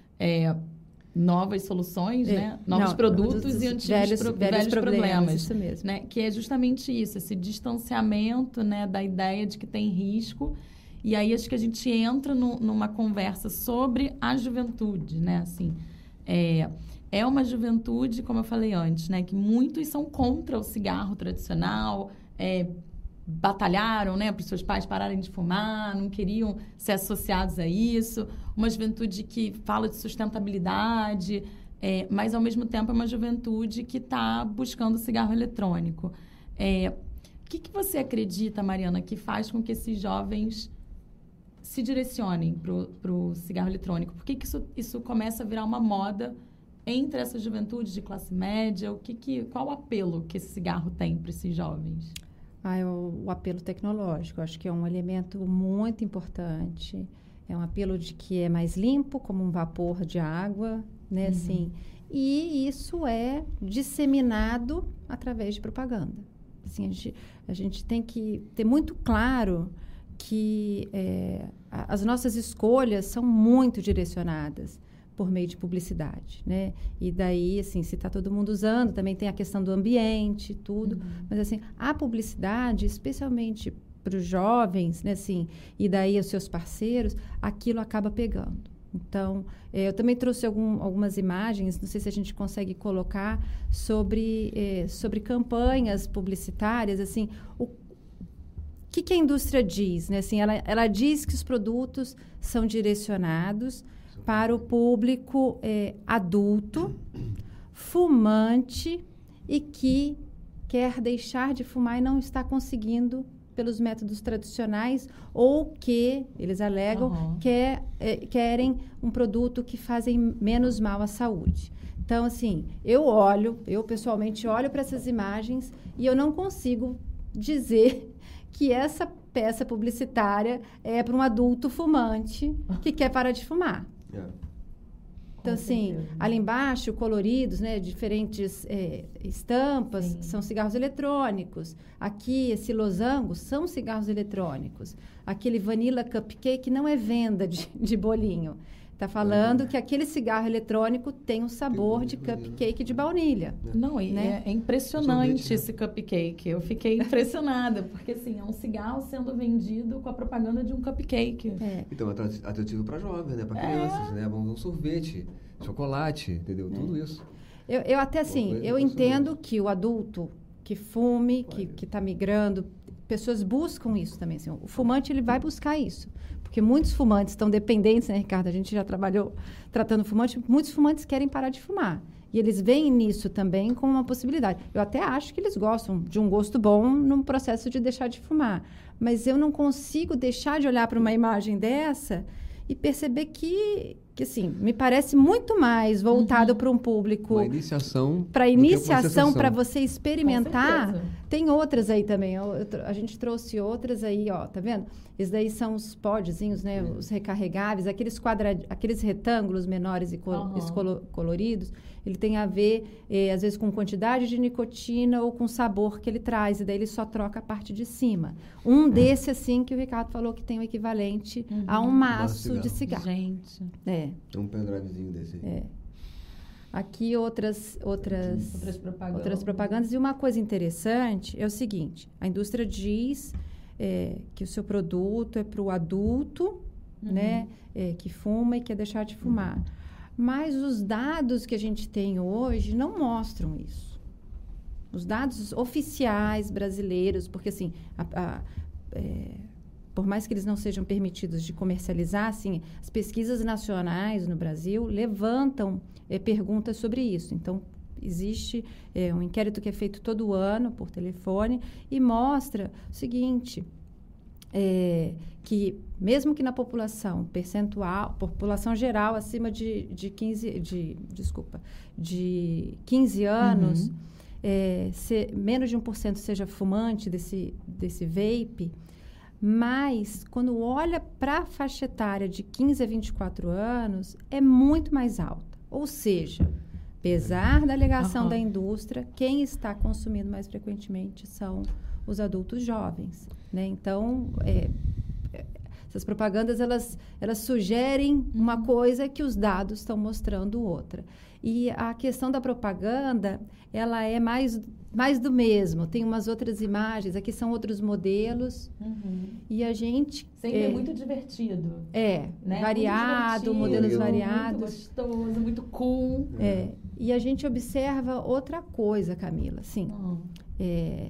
[SPEAKER 1] é, novas soluções, é, né? Novos não, produtos e antigos
[SPEAKER 2] velhos,
[SPEAKER 1] pro,
[SPEAKER 2] velhos, velhos problemas,
[SPEAKER 1] problemas.
[SPEAKER 2] Isso mesmo.
[SPEAKER 1] Né? Que é justamente isso, esse distanciamento, né? Da ideia de que tem risco. E aí, acho que a gente entra no, numa conversa sobre a juventude, né? Assim, é, é uma juventude, como eu falei antes, né? Que muitos são contra o cigarro tradicional, é, batalharam, né? Para os seus pais pararem de fumar, não queriam ser associados a isso. Uma juventude que fala de sustentabilidade, é, mas, ao mesmo tempo, é uma juventude que está buscando o cigarro eletrônico. É, O que, que você acredita, Mariana, que faz com que esses jovens se direcionem para o cigarro eletrônico? Por que, que isso, isso começa a virar uma moda entre essa juventude de classe média? O que que, qual o apelo que esse cigarro tem para esses jovens?
[SPEAKER 2] Ah, é o, o apelo tecnológico. Acho que é um elemento muito importante. É um apelo de que é mais limpo, como um vapor de água, né? Uhum. Assim, e isso é disseminado através de propaganda. Assim, a gente, a gente tem que ter muito claro que é, a, as nossas escolhas são muito direcionadas por meio de publicidade, né? E daí, assim, se está todo mundo usando, também tem a questão do ambiente, tudo. Uhum. Mas, assim, a publicidade, especialmente para os jovens, né, assim, e daí os seus parceiros, aquilo acaba pegando. Então, eh, eu também trouxe algum, algumas imagens, não sei se a gente consegue colocar, sobre, eh, sobre campanhas publicitárias, assim, o que, que a indústria diz, né? Assim, ela, ela diz que os produtos são direcionados para o público eh, adulto, fumante e que quer deixar de fumar e não está conseguindo pelos métodos tradicionais ou que, eles alegam, uhum. quer, eh, querem um produto que fazem menos mal à saúde. Então, assim, eu olho, eu pessoalmente olho para essas imagens e eu não consigo dizer que essa peça publicitária é para um adulto fumante que quer parar de fumar. Yeah. Então, assim, ali embaixo, coloridos, né, diferentes é, estampas, Sim. são cigarros eletrônicos. Aqui, esse losango são cigarros eletrônicos. Aquele Vanilla Cupcake não é venda de, de bolinho. Está falando é. que aquele cigarro eletrônico tem um sabor de cupcake de baunilha.
[SPEAKER 1] Não, né? é, é impressionante esse cupcake. Eu fiquei impressionada, porque assim, é um cigarro sendo vendido com a propaganda de um cupcake.
[SPEAKER 3] É. Então, é atrativo para jovens, né? Para crianças, é. né? Um sorvete, chocolate, entendeu? É. Tudo isso.
[SPEAKER 2] Eu, eu até assim, eu entendo que o adulto que fume, que que está migrando, pessoas buscam isso também. Assim, o fumante, ele vai buscar isso. Porque muitos fumantes estão dependentes, né, Ricardo? A gente já trabalhou tratando fumante. Muitos fumantes querem parar de fumar. E eles veem nisso também como uma possibilidade. Eu até acho que eles gostam de um gosto bom no processo de deixar de fumar. Mas eu não consigo deixar de olhar para uma imagem dessa e perceber que, que assim, me parece muito mais voltado uhum. para um público...
[SPEAKER 3] Uma iniciação...
[SPEAKER 2] Para iniciação, para você experimentar. Tem outras aí também. Eu, eu, a gente trouxe outras aí, ó, tá vendo? Esses daí são os podzinhos, né? Uhum. Os recarregáveis, aqueles, quadra, aqueles retângulos menores e co, uhum. coloridos. Ele tem a ver, eh, às vezes, com quantidade de nicotina ou com sabor que ele traz. E daí ele só troca a parte de cima. Um uhum. desse, assim, que o Ricardo falou que tem o equivalente uhum. a um maço cigarro. de cigarro.
[SPEAKER 1] Gente.
[SPEAKER 2] É.
[SPEAKER 3] Tem um pendrivezinho desse aí.
[SPEAKER 2] É. Aqui outras, outras,
[SPEAKER 1] outras, propagandas.
[SPEAKER 2] outras propagandas. E uma coisa interessante é o seguinte. A indústria diz é, que o seu produto é para o adulto, uhum. né, é, que fuma e quer deixar de fumar. Uhum. Mas os dados que a gente tem hoje não mostram isso. Os dados oficiais brasileiros, porque assim, a, a, é, por mais que eles não sejam permitidos de comercializar, assim, as pesquisas nacionais no Brasil levantam é, perguntas sobre isso. Então, existe é, um inquérito que é feito todo ano por telefone e mostra o seguinte, é, que mesmo que na população percentual, população geral acima de, de quinze, de, desculpa, de quinze anos, uhum. é, se, menos de um por cento seja fumante desse, desse vape, mas quando olha para a faixa etária de quinze a vinte e quatro anos, é muito mais alta. Ou seja, apesar da alegação uhum. da indústria, quem está consumindo mais frequentemente são os adultos jovens, né? Então, é, essas propagandas, elas, elas sugerem uma coisa que os dados estão mostrando outra. E a questão da propaganda, ela é mais, mais do mesmo. Tem umas outras imagens, aqui são outros modelos. Uhum. E a gente...
[SPEAKER 1] Sempre é, muito divertido.
[SPEAKER 2] É, né? variado, muito modelos
[SPEAKER 1] muito
[SPEAKER 2] variados.
[SPEAKER 1] Muito gostoso, muito cool.
[SPEAKER 2] É, e a gente observa outra coisa, Camila. Assim, uhum. é,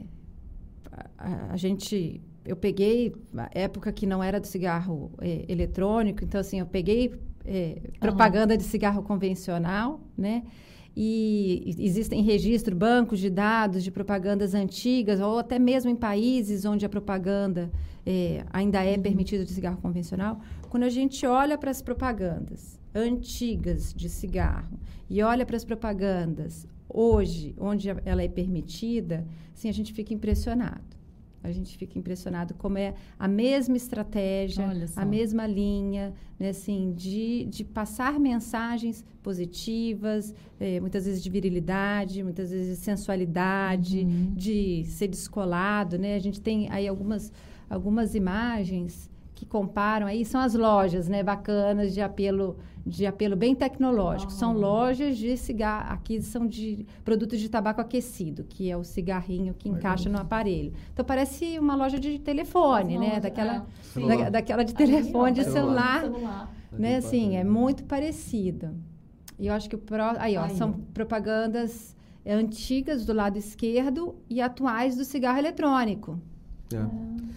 [SPEAKER 2] a, a gente... Eu peguei a época que não era do cigarro é, eletrônico, então, assim, eu peguei é, propaganda uhum. de cigarro convencional, né? e existem registros, bancos de dados de propagandas antigas, ou até mesmo em países onde a propaganda é, ainda é permitida de cigarro convencional. Quando a gente olha para as propagandas antigas de cigarro e olha para as propagandas hoje, onde ela é permitida, assim, a gente fica impressionado. A gente fica impressionado como é a mesma estratégia, a mesma linha, né, assim, de, de passar mensagens positivas, eh, muitas vezes de virilidade, muitas vezes de sensualidade, uhum. de ser descolado, né? A gente tem aí algumas, algumas imagens que comparam aí, são as lojas, né, bacanas de apelo, de apelo bem tecnológico. Oh. São lojas de cigarro, aqui são de produtos de tabaco aquecido, que é o cigarrinho que encaixa no aparelho. Então parece uma loja de telefone, né, daquela, é. da, daquela de telefone, aí, ó, de celular, celular. Né, assim, é muito parecido. E eu acho que o pró, aí, ó, aí. são propagandas antigas do lado esquerdo e atuais do cigarro eletrônico. É. é.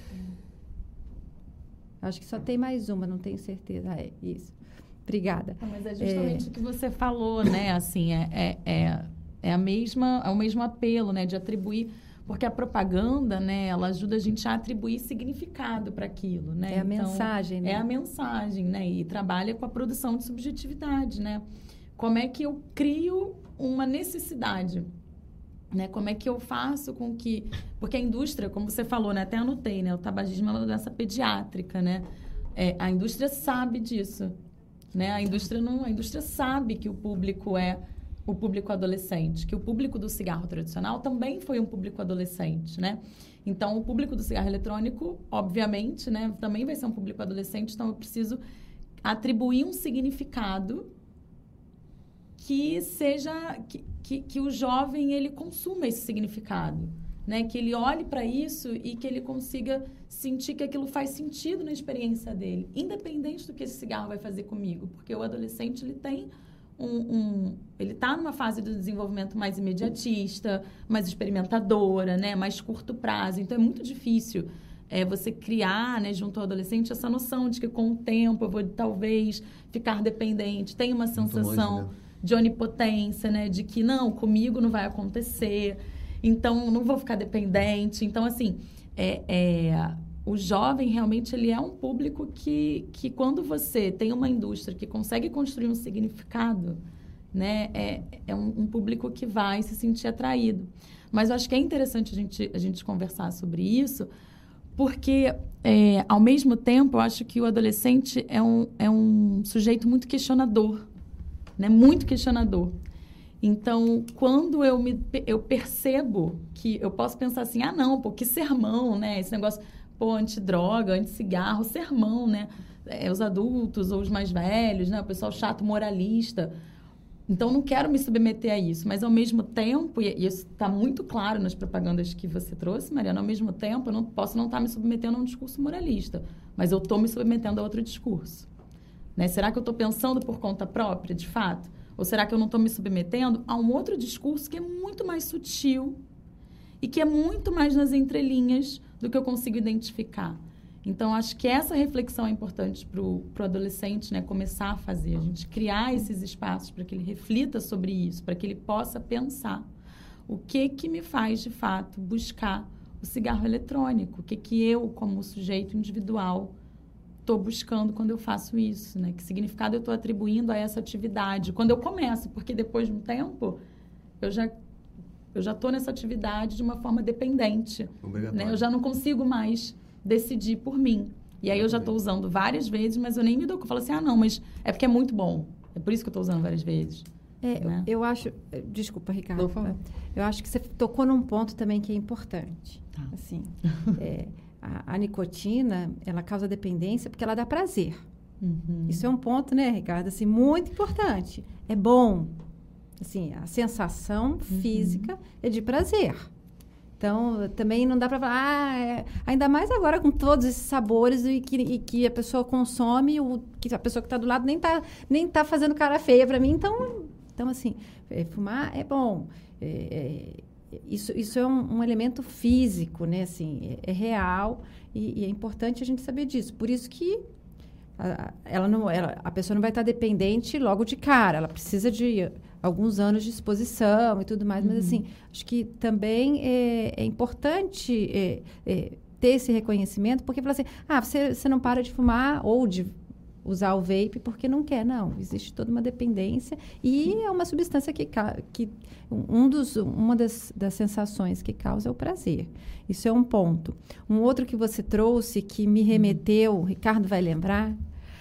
[SPEAKER 2] Acho que só tem mais uma, não tenho certeza. É, isso. Obrigada.
[SPEAKER 1] Não, mas é justamente é... o que você falou, né? Assim, é, é, é, é, a mesma, é o mesmo apelo, né? De atribuir... Porque a propaganda, né? Ela ajuda a gente a atribuir significado para aquilo, né?
[SPEAKER 2] É a então, mensagem, né?
[SPEAKER 1] É a mensagem, né? E trabalha com a produção de subjetividade, né? Como é que eu crio uma necessidade? Né? Como é que eu faço com que... Porque a indústria, como você falou, né? Até anotei, né? O tabagismo é uma doença pediátrica, né? É, a indústria sabe disso, né? A indústria, não, a indústria sabe que o público é o público adolescente, que o público do cigarro tradicional também foi um público adolescente, né? Então, o público do cigarro eletrônico, obviamente, né? Também vai ser um público adolescente, então eu preciso atribuir um significado que seja... Que, Que, que o jovem, ele consuma esse significado, né? Que ele olhe para isso e que ele consiga sentir que aquilo faz sentido na experiência dele, independente do que esse cigarro vai fazer comigo, porque o adolescente, ele tem um... um ele está numa fase do desenvolvimento mais imediatista, mais experimentadora, né? Mais curto prazo, então é muito difícil é, você criar, né, junto ao adolescente, essa noção de que com o tempo eu vou, talvez, ficar dependente, tem uma sensação... Longe, né? De onipotência, né? De que, não, comigo não vai acontecer, então não vou ficar dependente. Então, assim, é, é, o jovem realmente ele é um público que, que, quando você tem uma indústria que consegue construir um significado, né? É, é um, um público que vai se sentir atraído. Mas eu acho que é interessante a gente, a gente conversar sobre isso, porque, é, ao mesmo tempo, eu acho que o adolescente é um, é um sujeito muito questionador, né? Muito questionador. Então, quando eu, me, eu percebo que eu posso pensar assim, ah, não, pô, que sermão, né? Esse negócio, pô, antidroga, anti-cigarro, sermão, né? É, os adultos ou os mais velhos, né? O pessoal chato, moralista. Então, não quero me submeter a isso. Mas, ao mesmo tempo, e isso está muito claro nas propagandas que você trouxe, Mariana, ao mesmo tempo, eu não posso não estar me submetendo a um discurso moralista, mas eu estou me submetendo a outro discurso. Né? Será que eu estou pensando por conta própria, de fato? Ou será que eu não estou me submetendo a um outro discurso que é muito mais sutil e que é muito mais nas entrelinhas do que eu consigo identificar? Então, acho que essa reflexão é importante para o adolescente, né? Começar a fazer, a gente criar esses espaços para que ele reflita sobre isso, para que ele possa pensar o que, que me faz, de fato, buscar o cigarro eletrônico, o que, que eu, como sujeito individual, estou buscando quando eu faço isso, né? Que significado eu estou atribuindo a essa atividade? Quando eu começo, porque depois de um tempo, eu já eu já estou nessa atividade de uma forma dependente. Né? Eu já não consigo mais decidir por mim. E aí eu já estou usando várias vezes, mas eu nem me dou. Eu falo assim, ah, não, mas é porque é muito bom. É por isso que eu estou usando várias vezes.
[SPEAKER 2] É, né? eu, eu acho... Desculpa, Ricardo. Não, fala. Eu acho que você tocou num ponto também que é importante. Tá. Assim, é... A, a nicotina, ela causa dependência porque ela dá prazer. Uhum. Isso é um ponto, né, Ricardo? Assim, muito importante. É bom. Assim, a sensação uhum. física é de prazer. Então, também não dá para falar... Ah, é, ainda mais agora com todos esses sabores e que, e que a pessoa consome, o, que a pessoa que está do lado nem está nem tá fazendo cara feia para mim. Então, então assim, é, fumar é bom. É, é, Isso, isso é um, um elemento físico, né? Assim, é, é real e, e é importante a gente saber disso. Por isso que a, ela não, ela, a pessoa não vai estar dependente logo de cara. Ela precisa de alguns anos de exposição e tudo mais,
[SPEAKER 1] Uhum.
[SPEAKER 2] mas assim, acho que também é, é importante é, é, ter esse reconhecimento, porque fala assim, ah, você, você não para de fumar ou de usar o vape porque não quer, não. Existe toda uma dependência e é uma substância que, que um dos, uma das, das sensações que causa é o prazer. Isso é um ponto. Um outro que você trouxe que me remeteu, o Ricardo vai lembrar,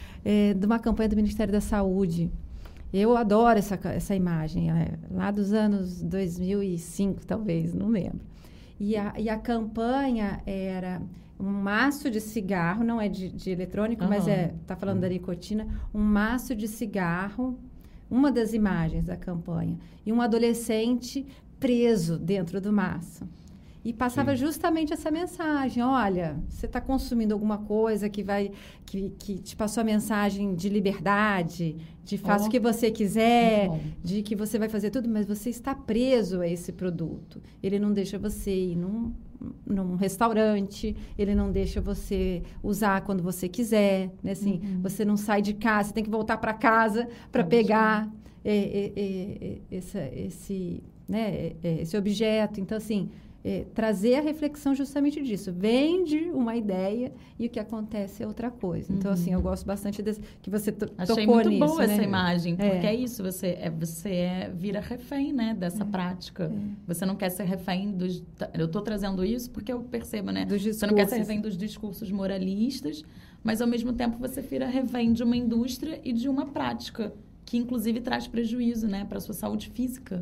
[SPEAKER 2] é de uma campanha do Ministério da Saúde. Eu adoro essa, essa imagem, é, lá dos anos dois mil e cinco, talvez, não lembro. E a, e a campanha era um maço de cigarro, não é de, de eletrônico, uhum. mas é, está falando da nicotina, um maço de cigarro, uma das imagens da campanha, e um adolescente preso dentro do maço. E passava Sim. justamente essa mensagem, olha, você está consumindo alguma coisa que vai que, que te passou a mensagem de liberdade, de faça oh. o que você quiser, oh. de que você vai fazer tudo, mas você está preso a esse produto. Ele não deixa você ir num, num restaurante, ele não deixa você usar quando você quiser, né? Assim, uhum. você não sai de casa, você tem que voltar para casa para pegar é, é, é, esse, esse, né, é, esse objeto. Então, assim... É, trazer a reflexão justamente disso. Vende uma ideia e o que acontece é outra coisa. Então, uhum. assim, eu gosto bastante desse, que você to
[SPEAKER 1] Achei
[SPEAKER 2] tocou
[SPEAKER 1] muito
[SPEAKER 2] nisso,
[SPEAKER 1] boa
[SPEAKER 2] né?
[SPEAKER 1] essa imagem, porque é,
[SPEAKER 2] é
[SPEAKER 1] isso, você, é, você é, vira refém, né, dessa é. prática. É. Você não quer ser refém dos... Eu estou trazendo isso porque eu percebo, né?
[SPEAKER 2] Dos
[SPEAKER 1] você não quer ser refém dos discursos moralistas, mas, ao mesmo tempo, você vira refém de uma indústria e de uma prática, que, inclusive, traz prejuízo, né, para a sua saúde física.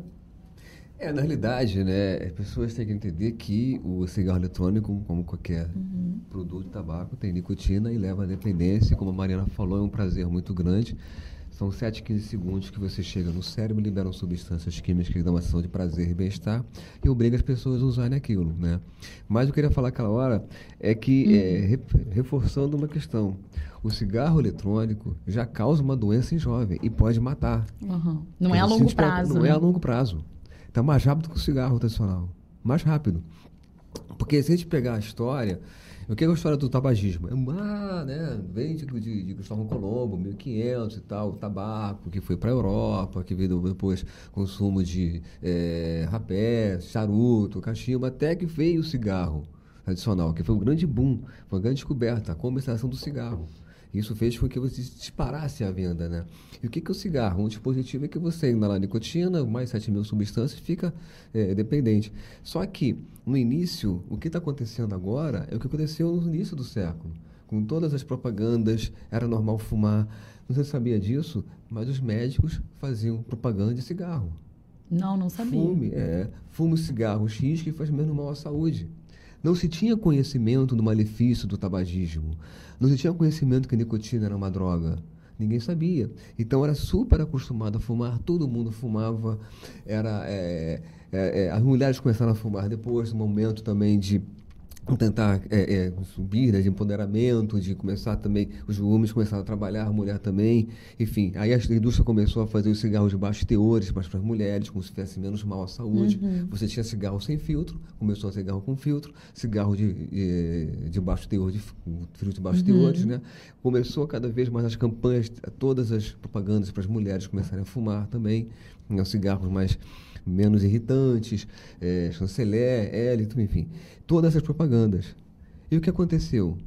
[SPEAKER 3] É, na realidade, né, as pessoas têm que entender que o cigarro eletrônico, como qualquer uhum. produto de tabaco, tem nicotina e leva à dependência. Como a Mariana falou, é um prazer muito grande. São sete, quinze segundos que você chega no cérebro, liberam substâncias químicas que dão uma sensação de prazer e bem-estar e obriga as pessoas a usarem aquilo, né? Mas eu queria falar aquela hora é que, uhum. é, re, reforçando uma questão, o cigarro eletrônico já causa uma doença em jovem e pode matar.
[SPEAKER 1] Uhum. Não é a longo prazo.
[SPEAKER 3] Não
[SPEAKER 1] né?
[SPEAKER 3] é a longo prazo. Está mais rápido que o cigarro tradicional. Mais rápido. Porque se a gente pegar a história... O que é a história do tabagismo? É uma, né? Vem de, de, de Cristóvão Colombo, mil e quinhentos e tal, o tabaco que foi para a Europa, que veio depois consumo de é, rapé, charuto, cachimbo, até que veio o cigarro tradicional, que foi um grande boom, foi uma grande descoberta, a comercialização do cigarro. Isso fez com que você disparasse a venda, né? E o que, que é o cigarro? Um dispositivo é que você inala a nicotina, mais sete mil substâncias, fica é, dependente. Só que, no início, o que está acontecendo agora é o que aconteceu no início do século. Com todas as propagandas, era normal fumar. Não sei se sabia disso, mas os médicos faziam propaganda de cigarro.
[SPEAKER 1] Não, não sabia.
[SPEAKER 3] Fume, é. Fume cigarro X que faz menos mal à saúde. Não se tinha conhecimento do malefício do tabagismo. Não se tinha conhecimento que a nicotina era uma droga. Ninguém sabia. Então, era super acostumado a fumar, todo mundo fumava. Era, é, é, é, as mulheres começaram a fumar depois, no momento também de tentar é, é, subir, né, de empoderamento, de começar também, os homens começaram a trabalhar, a mulher também, enfim, aí a indústria começou a fazer os cigarros de baixos teores, mas para as mulheres, como se fizesse menos mal à saúde. Uhum. Você tinha cigarro sem filtro, começou a cigarro com filtro, cigarro de, de, de baixo teor, de filtro de baixos uhum. teores, né? Começou cada vez mais as campanhas, todas as propagandas para as mulheres começarem a fumar também, né, os cigarros mais menos irritantes, é, chanceler, hélito, enfim, todas essas propagandas. E o que aconteceu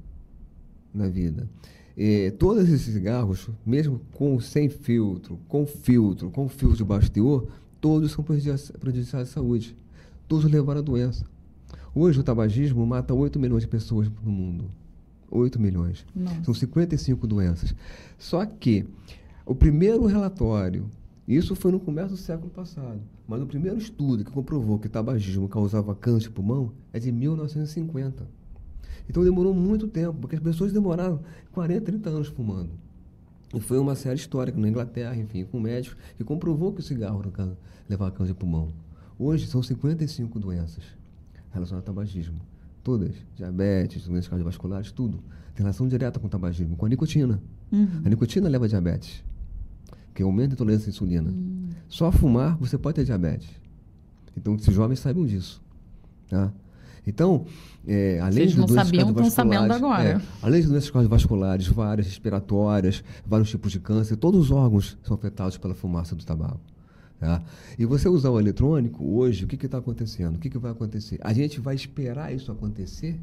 [SPEAKER 3] na vida? É, todos esses cigarros, mesmo com sem filtro, com filtro, com filtro de baixo teor, todos são prejudiciais à saúde. Todos levaram a doença. Hoje o tabagismo mata oito milhões de pessoas no mundo. oito milhões. Nossa. São cinquenta e cinco doenças. Só que o primeiro relatório, isso foi no começo do século passado, mas o primeiro estudo que comprovou que o tabagismo causava câncer de pulmão é de mil novecentos e cinquenta. Então demorou muito tempo, porque as pessoas demoraram quarenta, trinta anos fumando. E foi uma série histórica na Inglaterra, enfim, com médicos, que comprovou que o cigarro levava câncer de pulmão. Hoje são cinquenta e cinco doenças relacionadas ao tabagismo. Todas, diabetes, doenças cardiovasculares, tudo. Tem relação direta com o tabagismo, com a nicotina. Uhum. A nicotina leva a diabetes, que aumenta a tolerância à insulina. Hum. Só fumar, você pode ter diabetes. Então, esses jovens saibam disso. Tá? Então, é, além de doenças
[SPEAKER 1] sabiam,
[SPEAKER 3] cardiovasculares,
[SPEAKER 1] agora.
[SPEAKER 3] É, além de doenças cardiovasculares, várias respiratórias, vários tipos de câncer, todos os órgãos são afetados pela fumaça do tabaco. Tá? E você usar o eletrônico, hoje, o que está acontecendo? O que, que vai acontecer? A gente vai esperar isso acontecer?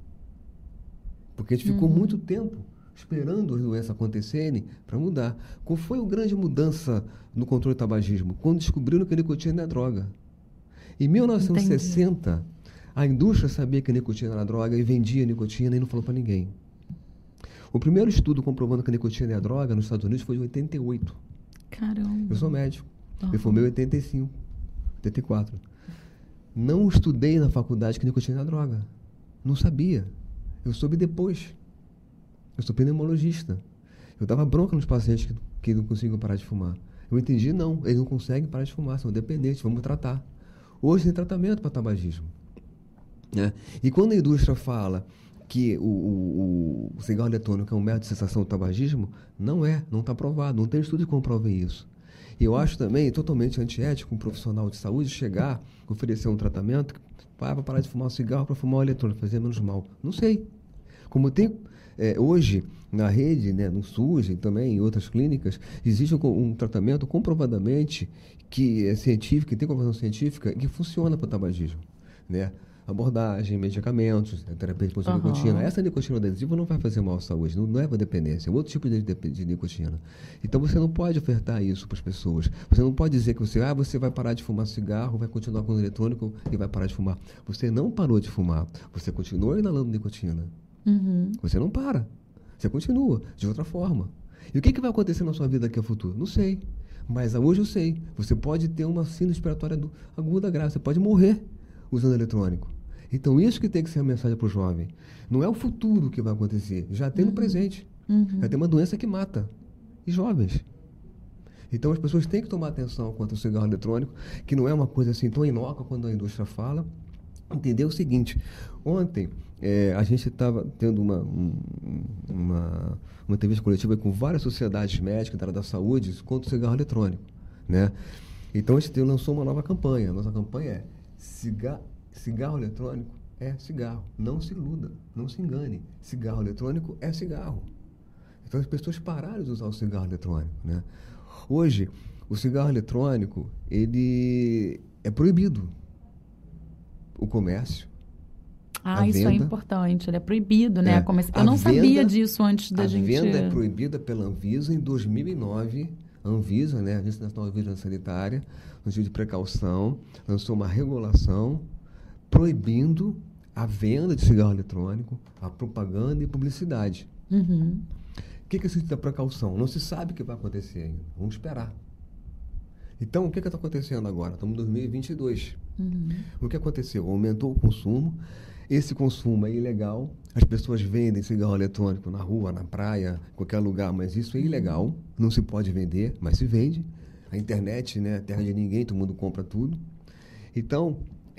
[SPEAKER 3] Porque a gente ficou
[SPEAKER 1] Uhum.
[SPEAKER 3] muito tempo esperando as doenças acontecerem para mudar. Qual foi a grande mudança no controle do tabagismo? Quando descobriram que a nicotina é droga. Em mil novecentos e sessenta, entendi, a indústria sabia que a nicotina era droga e vendia a nicotina e não falou para ninguém. O primeiro estudo comprovando que a nicotina é droga nos Estados Unidos foi em oitenta e oito.
[SPEAKER 1] Caramba.
[SPEAKER 3] Eu sou médico.
[SPEAKER 1] Uhum.
[SPEAKER 3] Eu formei em oitenta e cinco, oitenta e quatro. Não estudei na faculdade que nicotina era droga. Não sabia. Eu soube depois. Eu sou pneumologista. Eu dava bronca nos pacientes que, que não conseguiam parar de fumar. Eu entendi, não. Eles não conseguem parar de fumar, são dependentes, vamos tratar. Hoje tem tratamento para tabagismo. Né? E quando a indústria fala que o, o, o cigarro eletrônico é um método de cessação do tabagismo, não é, não está provado, não tem estudo que comprove isso. E eu acho também totalmente antiético um profissional de saúde chegar, oferecer um tratamento para parar de fumar um cigarro para fumar um eletrônico, fazer menos mal. Não sei. Como tem é, hoje na rede, né, no SUS e também em outras clínicas, existe um, um tratamento comprovadamente que é científico, que tem comprovação científica, que funciona para o tabagismo, né? Abordagem, medicamentos, terapia de ponto de uhum. nicotina. Essa nicotina adesiva não vai fazer mal à saúde, não, não é para dependência, é outro tipo de, de, de nicotina. Então você não pode ofertar isso para as pessoas. Você não pode dizer que você, ah, você vai parar de fumar cigarro, vai continuar com o eletrônico e vai parar de fumar. Você não parou de fumar, você continua inalando nicotina.
[SPEAKER 1] Uhum.
[SPEAKER 3] Você não para, você continua, de outra forma. E o que, que vai acontecer na sua vida daqui a futuro? Não sei, mas hoje eu sei. Você pode ter uma síndrome respiratória do, aguda grave, você pode morrer usando eletrônico. Então, isso que tem que ser a mensagem para o jovem. Não é o futuro que vai acontecer, já tem uhum. no presente.
[SPEAKER 1] Uhum.
[SPEAKER 3] Já tem uma doença que mata. E jovens. Então, as pessoas têm que tomar atenção quanto ao cigarro eletrônico, que não é uma coisa assim tão inócua quando a indústria fala. Entender o seguinte, ontem é, a gente estava tendo uma, um, uma, uma entrevista coletiva com várias sociedades médicas da área da saúde contra o cigarro eletrônico. Né? Então, a gente lançou uma nova campanha. A nossa campanha é cigarro, cigarro eletrônico é cigarro. Não se iluda, não se engane. Cigarro eletrônico é cigarro. Então, as pessoas pararam de usar o cigarro eletrônico. Né? Hoje, o cigarro eletrônico ele é proibido. O comércio.
[SPEAKER 1] Ah, isso venda, é importante. Ele é proibido, né? É, Eu não venda, sabia disso antes da
[SPEAKER 3] a
[SPEAKER 1] gente...
[SPEAKER 3] A venda é proibida pela Anvisa em dois mil e nove. A Anvisa, né? A Agência Nacional de Vigilância Sanitária, no sentido de precaução, lançou uma regulação proibindo a venda de cigarro eletrônico, a propaganda e publicidade.
[SPEAKER 1] Uhum.
[SPEAKER 3] O que é isso da precaução? Não se sabe o que vai acontecer ainda. Vamos esperar. Então, o que está acontecendo agora? Estamos em dois mil e vinte e dois.
[SPEAKER 1] Uhum.
[SPEAKER 3] O que aconteceu? Aumentou o consumo. Esse consumo é ilegal. As pessoas vendem cigarro eletrônico na rua, na praia, em qualquer lugar, mas isso é ilegal. Não se pode vender, mas se vende. A internet, né, terra de ninguém, todo mundo compra tudo. Então,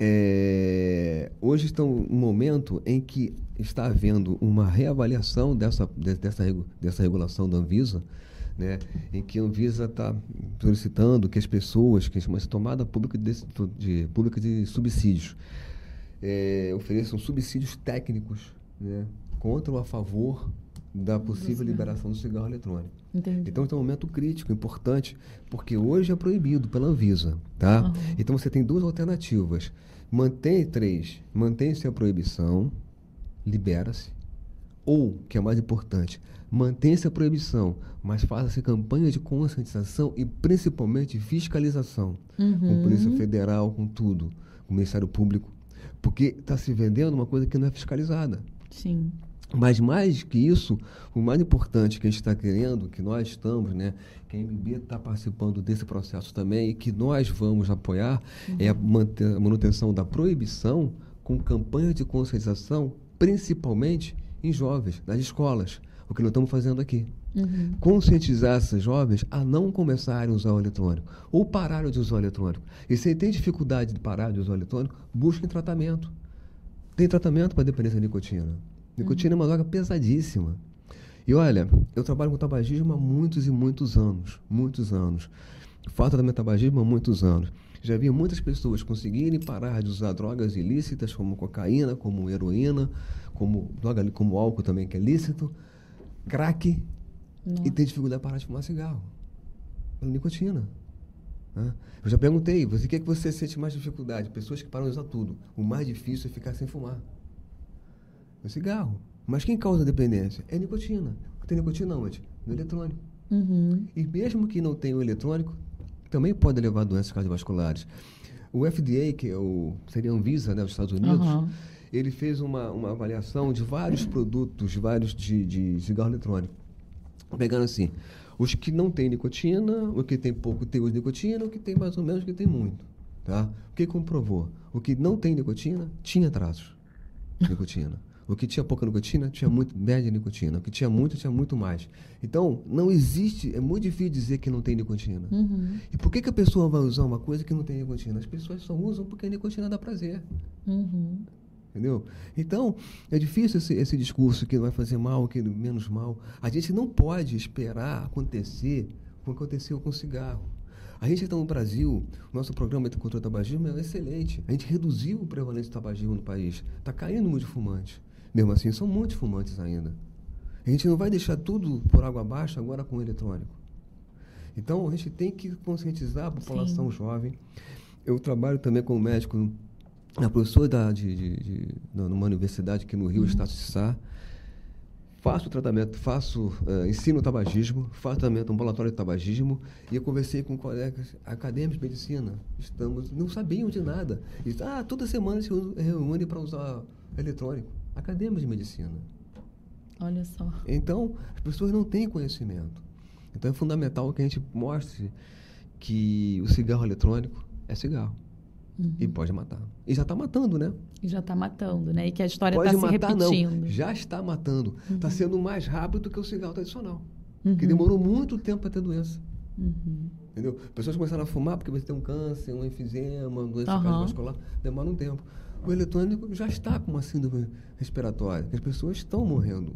[SPEAKER 3] é, hoje está um momento em que está havendo uma reavaliação dessa, dessa, dessa regulação da Anvisa, né, em que a Anvisa está solicitando que as pessoas, que chama-se tomada pública de, de, pública de subsídios, é, ofereçam subsídios técnicos, né, contra ou a favor da possível liberação do cigarro eletrônico.
[SPEAKER 1] Entendi.
[SPEAKER 3] Então, é um momento crítico, importante, porque hoje é proibido pela Anvisa. Tá? Uhum. Então, você tem duas alternativas. Mantém, três, mantém-se a proibição, libera-se, ou, que é mais importante, mantenha-se a proibição, mas faça-se campanha de conscientização e principalmente fiscalização,
[SPEAKER 1] uhum.
[SPEAKER 3] com a Polícia Federal, com tudo, com o Ministério Público, porque está se vendendo uma coisa que não é fiscalizada.
[SPEAKER 1] Sim.
[SPEAKER 3] Mas mais que isso, o mais importante que a gente está querendo, que nós estamos, né, que a M B está participando desse processo também e que nós vamos apoiar, uhum. é a, manter, a manutenção da proibição com campanha de conscientização, principalmente em jovens, nas escolas, o que nós estamos fazendo aqui.
[SPEAKER 1] Uhum.
[SPEAKER 3] Conscientizar esses jovens a não começarem a usar o eletrônico ou pararem de usar o eletrônico. E se tem dificuldade de parar de usar o eletrônico, busquem tratamento. Tem tratamento para dependência de nicotina. Nicotina uhum. é uma droga pesadíssima. E olha, eu trabalho com tabagismo há muitos e muitos anos. Muitos anos. Faço tratamento de tabagismo há muitos anos. Já vi muitas pessoas conseguirem parar de usar drogas ilícitas, como cocaína, como heroína, como, droga, como álcool também, que é lícito, crack, Nossa. e ter dificuldade de parar de fumar cigarro. Pela nicotina. Né? Eu já perguntei, você, o que é que você sente mais dificuldade? Pessoas que param de usar tudo. O mais difícil é ficar sem fumar. O cigarro. Mas quem causa dependência? É a nicotina. Tem nicotina onde? No eletrônico.
[SPEAKER 1] Uhum.
[SPEAKER 3] E mesmo que não tenha o eletrônico, também pode levar a doenças cardiovasculares. O F D A, que é o, seria a Anvisa, né, dos Estados Unidos,
[SPEAKER 1] Uhum.
[SPEAKER 3] ele fez uma, uma avaliação de vários produtos, vários de, de cigarro eletrônico. Pegando assim, os que não têm nicotina, o que tem pouco teor de nicotina, o que tem mais ou menos, o que tem muito. Tá? O que comprovou? O que não tem nicotina, tinha traços de nicotina. O que tinha pouca nicotina, tinha muito média nicotina. O que tinha muito, tinha muito mais. Então, não existe, é muito difícil dizer que não tem nicotina.
[SPEAKER 1] Uhum.
[SPEAKER 3] E por que, que a pessoa vai usar uma coisa que não tem nicotina? As pessoas só usam porque a nicotina dá prazer.
[SPEAKER 1] Uhum.
[SPEAKER 3] Entendeu? Então, é difícil esse, esse discurso que não vai fazer mal, que menos mal. A gente não pode esperar acontecer o que aconteceu com o cigarro. A gente está no Brasil, nosso programa de controle do tabagismo é excelente. A gente reduziu o prevalência do tabagismo no país. Está caindo muito fumante. Mesmo assim, são muitos fumantes ainda. A gente não vai deixar tudo por água abaixo agora com o eletrônico. Então, a gente tem que conscientizar a população Sim. jovem. Eu trabalho também como médico, na professora da, de, de, de, numa universidade aqui no Rio, uhum. Estado de Sá. Faço tratamento, faço, uh, ensino tabagismo, faço tratamento ambulatório de tabagismo, e eu conversei com colegas acadêmicos de medicina. Estamos, não sabiam de nada. E, ah, toda semana se reúne para usar eletrônico. Acadêmicos de medicina.
[SPEAKER 1] Olha só.
[SPEAKER 3] Então, as pessoas não têm conhecimento. Então, é fundamental que a gente mostre que o cigarro eletrônico é cigarro. Uhum. E pode matar. E já está matando, né?
[SPEAKER 1] E já está matando, né? E que a história está se
[SPEAKER 3] matar,
[SPEAKER 1] repetindo.
[SPEAKER 3] Não. Já está matando. Está uhum. sendo mais rápido do que o cigarro tradicional.
[SPEAKER 1] Uhum.
[SPEAKER 3] Que demorou muito tempo para ter doença.
[SPEAKER 1] Uhum.
[SPEAKER 3] Entendeu? Pessoas começaram a fumar porque você tem um câncer, um enfisema, uma doença
[SPEAKER 1] uhum.
[SPEAKER 3] cardiovascular. Demora um tempo. O eletrônico já está com uma síndrome respiratória. As pessoas estão morrendo.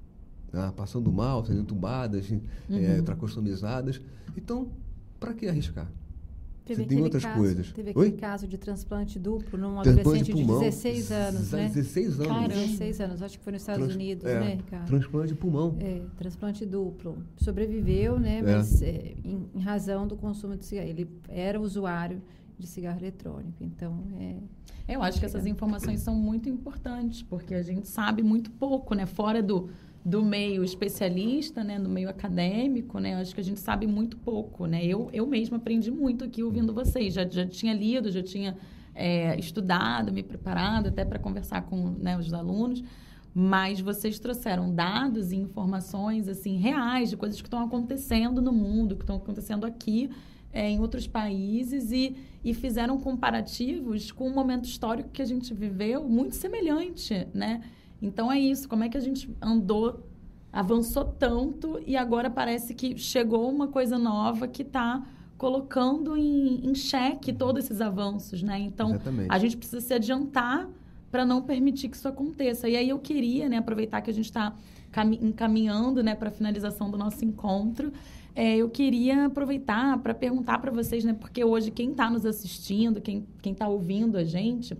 [SPEAKER 3] Ah, passando mal, sendo entubadas, uhum. é, tracostomizadas. Então, para que arriscar?
[SPEAKER 2] Teve
[SPEAKER 3] tem outras
[SPEAKER 2] caso,
[SPEAKER 3] coisas.
[SPEAKER 2] Teve aquele
[SPEAKER 3] Oi?
[SPEAKER 2] caso de transplante duplo num
[SPEAKER 3] transplante
[SPEAKER 2] adolescente
[SPEAKER 3] de, pulmão,
[SPEAKER 2] de dezesseis anos, né?
[SPEAKER 3] dezesseis anos.
[SPEAKER 2] Caramba. dezesseis anos, acho que foi nos Estados
[SPEAKER 3] Trans,
[SPEAKER 2] Unidos,
[SPEAKER 3] é,
[SPEAKER 2] né, Ricardo?
[SPEAKER 3] Transplante de pulmão.
[SPEAKER 2] É, transplante duplo. Sobreviveu, né?
[SPEAKER 3] É.
[SPEAKER 2] Mas é, em, em razão do consumo de cigarro. Ele era usuário de cigarro eletrônico, então é...
[SPEAKER 1] Eu acho que essas informações são muito importantes, porque a gente sabe muito pouco, né? Fora do... do meio especialista, né, no meio acadêmico, né, acho que a gente sabe muito pouco, né, eu, eu mesma aprendi muito aqui ouvindo vocês, já, já tinha lido, já tinha é, estudado, me preparado até para conversar com, né, os alunos, mas vocês trouxeram dados e informações, assim, reais, de coisas que estão acontecendo no mundo, que estão acontecendo aqui, é, em outros países, e, e fizeram comparativos com um momento histórico que a gente viveu muito semelhante, né? Então, é isso. Como é que a gente andou, avançou tanto e agora parece que chegou uma coisa nova que está colocando em, em xeque todos esses avanços, né? Então,
[SPEAKER 3] Exatamente.
[SPEAKER 1] A gente precisa se adiantar para não permitir que isso aconteça. E aí eu queria, né, aproveitar que a gente está encaminhando, né, para a finalização do nosso encontro, é, eu queria aproveitar para perguntar para vocês, né, porque hoje quem está nos assistindo, quem está ouvindo a gente,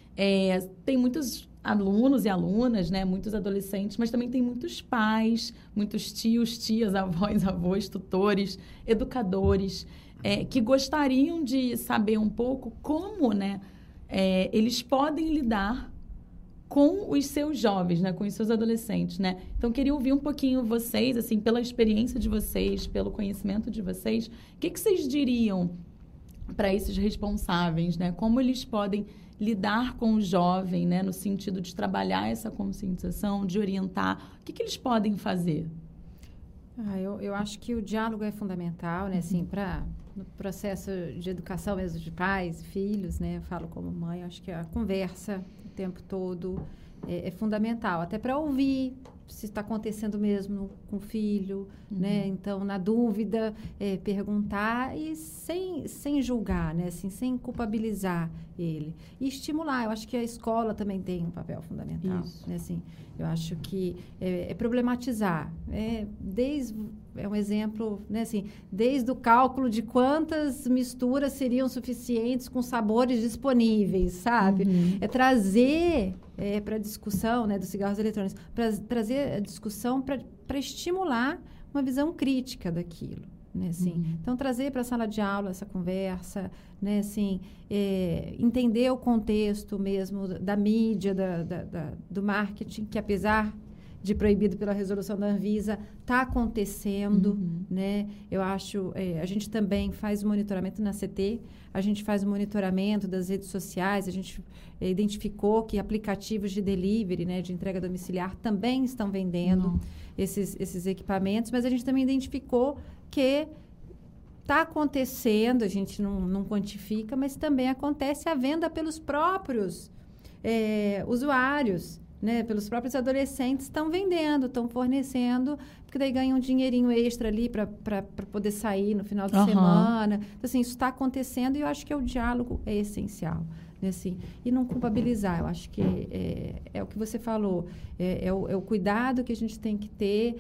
[SPEAKER 1] é, tem muitos alunos e alunas, né, muitos adolescentes, mas também tem muitos pais, muitos tios, tias, avós, avós, tutores, educadores, é, que gostariam de saber um pouco como, né, é, eles podem lidar com os seus jovens, né, com os seus adolescentes, né? Então, queria ouvir um pouquinho vocês, assim, pela experiência de vocês, pelo conhecimento de vocês, o que, que vocês diriam para esses responsáveis, né? Como eles podem lidar com o jovem, né, no sentido de trabalhar essa conscientização, de orientar, o que, que eles podem fazer?
[SPEAKER 2] Ah, eu, eu acho que o diálogo é fundamental, né, assim, para no processo de educação mesmo de pais, filhos, né, eu falo como mãe, eu acho que a conversa o tempo todo é, é fundamental, até para ouvir se está acontecendo mesmo com o filho, uhum. né? Então, na dúvida, é, perguntar e sem, sem julgar, né? Assim, sem culpabilizar ele. E estimular. Eu acho que a escola também tem um papel fundamental. Né? Assim, eu acho que é, é problematizar. É, desde, é um exemplo, né? Assim, desde o cálculo de quantas misturas seriam suficientes com sabores disponíveis, sabe? Uhum. É trazer... É, para a discussão, né, dos cigarros eletrônicos, para trazer a discussão para estimular uma visão crítica daquilo, Né, assim. Uhum. Então, trazer para a sala de aula essa conversa, né, assim, é, entender o contexto mesmo da, da mídia, da, da, da, do marketing, que apesar de proibido pela resolução da Anvisa, está acontecendo. Uhum. Né? Eu acho, é, a gente também faz o monitoramento na C T, a gente faz o monitoramento das redes sociais, a gente é, identificou que aplicativos de delivery, né, de entrega domiciliar, também estão vendendo esses, esses equipamentos, mas a gente também identificou que está acontecendo, a gente não, não quantifica, mas também acontece a venda pelos próprios é, usuários, né? Pelos próprios adolescentes, estão vendendo, estão fornecendo, porque daí ganham um dinheirinho extra ali para poder sair no final de uhum. semana. Então, assim, isso está acontecendo e eu acho que é o diálogo é essencial. Né? Assim, e não culpabilizar, eu acho que é, é o que você falou, é, é, o, é o cuidado que a gente tem que ter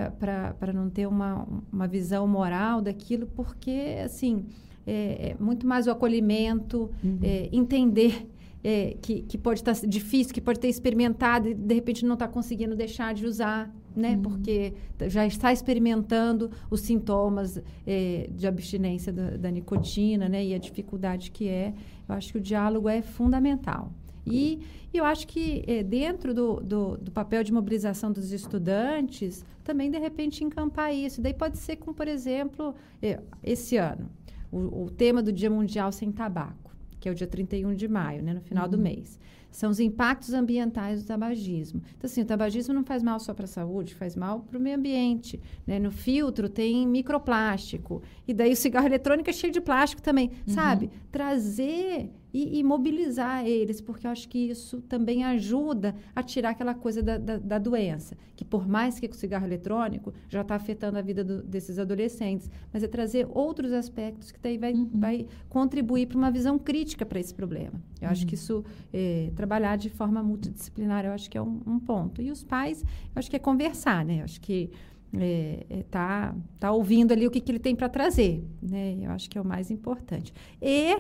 [SPEAKER 2] para não ter uma, uma visão moral daquilo, porque, assim, é, é muito mais o acolhimento, uhum. é, entender é, que, que pode estar difícil, que pode ter experimentado e, de repente, não está conseguindo deixar de usar, né? Uhum. Porque já está experimentando os sintomas é, de abstinência da, da nicotina, né? E a dificuldade que é. Eu acho que o diálogo é fundamental. E eu acho que é, dentro do, do, do papel de mobilização dos estudantes, também, de repente, encampar isso. Daí pode ser com, por exemplo, é, esse ano, o, o tema do Dia Mundial Sem Tabaco, que é o dia trinta e um de maio, né, no final uhum. do mês. São os impactos ambientais do tabagismo. Então, assim, o tabagismo não faz mal só para a saúde, faz mal para o meio ambiente. Né? No filtro tem microplástico. E daí o cigarro eletrônico é cheio de plástico também. Uhum. Sabe? Trazer e, e mobilizar eles, porque eu acho que isso também ajuda a tirar aquela coisa da, da, da doença. Que por mais que o cigarro eletrônico já está afetando a vida do, desses adolescentes, mas é trazer outros aspectos que daí vai, uhum. vai contribuir para uma visão crítica para esse problema. Eu uhum. acho que isso... É, trabalhar de forma multidisciplinar, eu acho que é um, um ponto. E os pais, eu acho que é conversar, né? Eu acho que é, é, tá, tá ouvindo ali o que, que ele tem para trazer, né? Eu acho que é o mais importante. E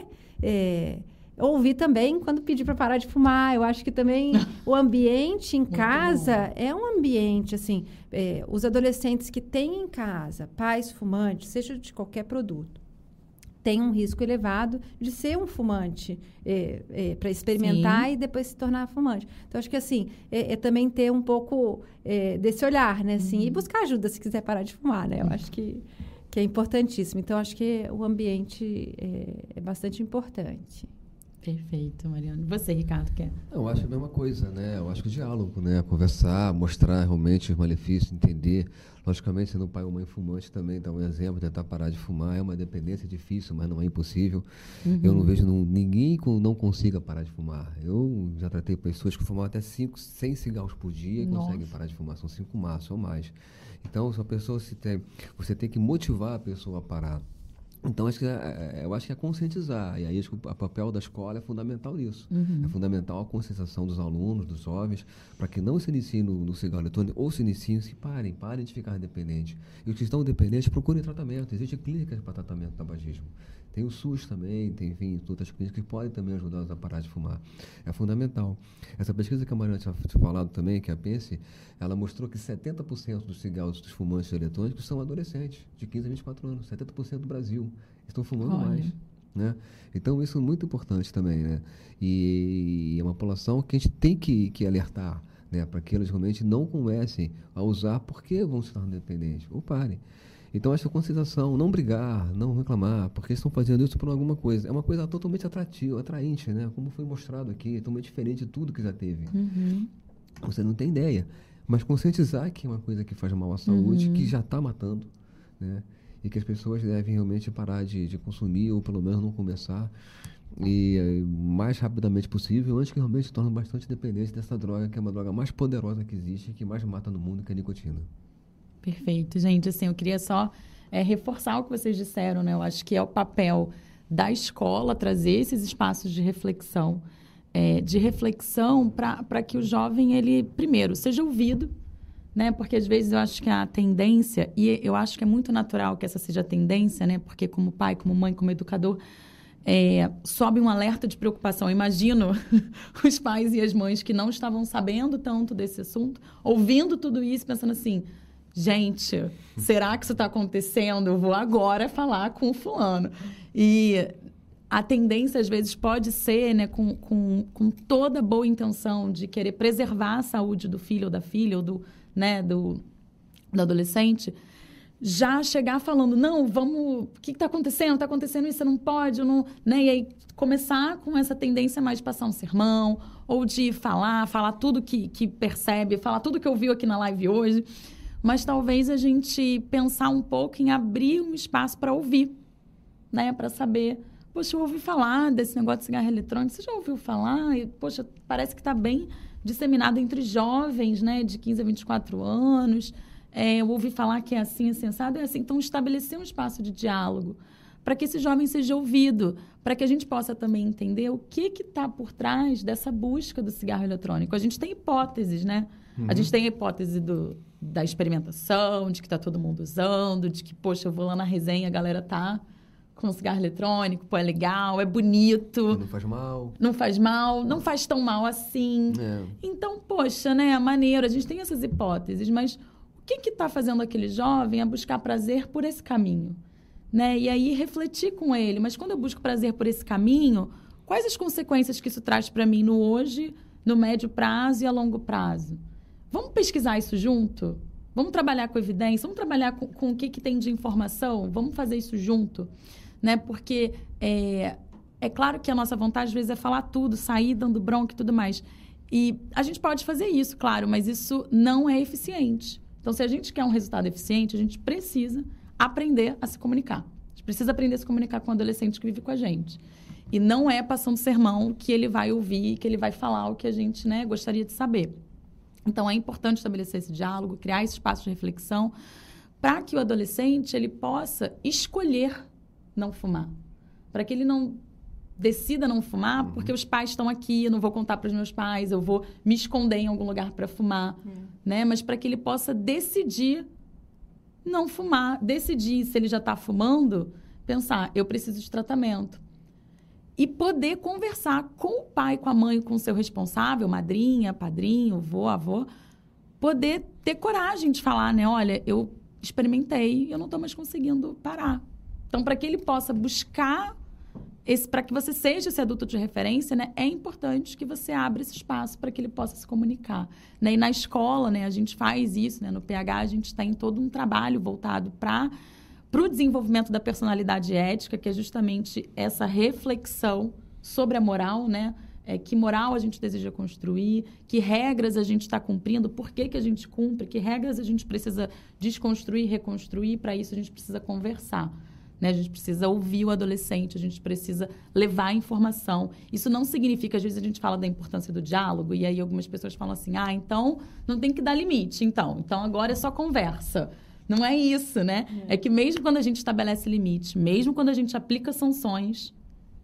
[SPEAKER 2] é, ouvir também quando pedir para parar de fumar. Eu acho que também o ambiente em casa é um ambiente, assim, é, os adolescentes que têm em casa pais fumantes, seja de qualquer produto, tem um risco elevado de ser um fumante é, é, para experimentar Sim. e depois se tornar fumante. Então, acho que, assim, é, é também ter um pouco é, desse olhar, né? Assim, uhum. E buscar ajuda se quiser parar de fumar, né? Eu uhum. acho que, que é importantíssimo. Então, acho que o ambiente é, é bastante importante.
[SPEAKER 1] Perfeito, Mariana. Você, Ricardo, quer?
[SPEAKER 3] Eu acho a mesma coisa, né? Eu acho que o diálogo, né? Conversar, mostrar realmente os malefícios, entender. Logicamente, sendo um pai ou mãe fumante também dá um exemplo, tentar parar de fumar. É uma dependência difícil, mas não é impossível. Uhum. Eu não vejo não, ninguém que não consiga parar de fumar. Eu já tratei pessoas que fumavam até cinco, cem cigarros por dia e Nossa. conseguem parar de fumar. São cinco maços ou mais. Então, se a pessoa se tem, você tem que motivar a pessoa a parar. Então, acho que é, eu acho que é conscientizar. E aí, acho que o papel da escola é fundamental nisso. Uhum. É fundamental a conscientização dos alunos, dos jovens, para que não se iniciem no, no cigarro eletrônico, ou se iniciem, se parem, parem de ficar dependentes. E os que estão dependentes, procurem tratamento. Existem clínicas para tratamento do tabagismo. Tem o SUS também, tem, enfim, outras clínicas que podem também ajudá-los a parar de fumar. É fundamental. Essa pesquisa que a Mariana tinha falado também, que é a Pense, ela mostrou que setenta por cento dos cigarros dos fumantes eletrônicos são adolescentes, de quinze a vinte e quatro anos. setenta por cento do Brasil estão fumando Olha. mais. Né? Então, isso é muito importante também. Né? E é uma população que a gente tem que, que alertar, né? Para que eles realmente não comecem a usar porque vão se tornar dependentes. Ou parem. Então, essa conscientização, não brigar, não reclamar, porque estão fazendo isso por alguma coisa. É uma coisa totalmente atrativa, atraente, né? Como foi mostrado aqui, totalmente diferente de tudo que já teve. Uhum. Você não tem ideia. Mas conscientizar que é uma coisa que faz mal à saúde, uhum. que já está matando, né? E que as pessoas devem realmente parar de, de consumir, ou pelo menos não começar, e o mais rapidamente possível, antes que realmente se torne bastante dependente dessa droga, que é uma droga mais poderosa que existe, que mais mata no mundo, que é a nicotina.
[SPEAKER 1] Perfeito, gente. Assim, eu queria só é, reforçar o que vocês disseram, né? Eu acho que é o papel da escola trazer esses espaços de reflexão, é, de reflexão para que o jovem, ele, primeiro, seja ouvido, né? Porque, às vezes, eu acho que a tendência, e eu acho que é muito natural que essa seja a tendência, né? Porque, como pai, como mãe, como educador, é, sobe um alerta de preocupação. Eu imagino os pais e as mães que não estavam sabendo tanto desse assunto, ouvindo tudo isso, pensando assim... gente, será que isso está acontecendo? Eu vou agora falar com o fulano. E a tendência, às vezes, pode ser, né, com, com, com toda boa intenção de querer preservar a saúde do filho ou da filha, ou do, né, do, do adolescente, já chegar falando, não, vamos, o que está acontecendo? Está acontecendo isso, você não pode, eu não... Né? E aí começar com essa tendência mais de passar um sermão, ou de falar, falar tudo que, que percebe, falar tudo que ouviu aqui na live hoje, mas talvez a gente pensar um pouco em abrir um espaço para ouvir, né, para saber... Poxa, eu ouvi falar desse negócio de cigarro eletrônico. Você já ouviu falar? E, poxa, parece que está bem disseminado entre jovens, né? De quinze a vinte e quatro anos. É, eu ouvi falar que é assim, assim, assado. É assim. Então, estabelecer um espaço de diálogo para que esse jovem seja ouvido, para que a gente possa também entender o que está por trás dessa busca do cigarro eletrônico. A gente tem hipóteses, né? Uhum. A gente tem a hipótese do, da experimentação, de que está todo mundo usando, de que, poxa, eu vou lá na resenha, a galera tá... com cigarro eletrônico, pô, é legal, é bonito.
[SPEAKER 3] Não faz mal.
[SPEAKER 1] Não faz mal, não faz tão mal assim. É. Então, poxa, né, é maneiro, a gente tem essas hipóteses, mas o que está fazendo aquele jovem a buscar prazer por esse caminho? Né? E aí refletir com ele, mas quando eu busco prazer por esse caminho, quais as consequências que isso traz para mim no hoje, no médio prazo e a longo prazo? Vamos pesquisar isso junto? Vamos trabalhar com evidência? Vamos trabalhar com, com o que, que tem de informação? Vamos fazer isso junto? Né? Porque é, é claro que a nossa vontade, às vezes, é falar tudo, sair dando bronca e tudo mais. E a gente pode fazer isso, claro, mas isso não é eficiente. Então, se a gente quer um resultado eficiente, a gente precisa aprender a se comunicar. A gente precisa aprender a se comunicar com o adolescente que vive com a gente. E não é passando sermão que ele vai ouvir, que ele vai falar o que a gente, né, gostaria de saber. Então, é importante estabelecer esse diálogo, criar esse espaço de reflexão, para que o adolescente ele possa escolher não fumar. Para que ele não decida não fumar, uhum. porque os pais estão aqui, eu não vou contar para os meus pais, eu vou me esconder em algum lugar para fumar. Uhum. Né? Mas para que ele possa decidir não fumar, decidir se ele já está fumando, pensar, eu preciso de tratamento. E poder conversar com o pai, com a mãe, com o seu responsável, madrinha, padrinho, avô, avô, poder ter coragem de falar, né? Olha, eu experimentei, eu não estou mais conseguindo parar. Então, para que ele possa buscar, para que você seja esse adulto de referência, né, é importante que você abra esse espaço para que ele possa se comunicar. Né? E na escola, né, a gente faz isso, né? No P H, a gente tem todo um trabalho voltado para o desenvolvimento da personalidade ética, que é justamente essa reflexão sobre a moral, né? É, que moral a gente deseja construir, que regras a gente está cumprindo, por que, que a gente cumpre, que regras a gente precisa desconstruir, reconstruir, para isso a gente precisa conversar. Né? A gente precisa ouvir o adolescente, a gente precisa levar a informação. Isso não significa, às vezes a gente fala da importância do diálogo, e aí algumas pessoas falam assim, ah, então não tem que dar limite, então. Então agora é só conversa. Não é isso, né? É, é que mesmo quando a gente estabelece limite, mesmo quando a gente aplica sanções,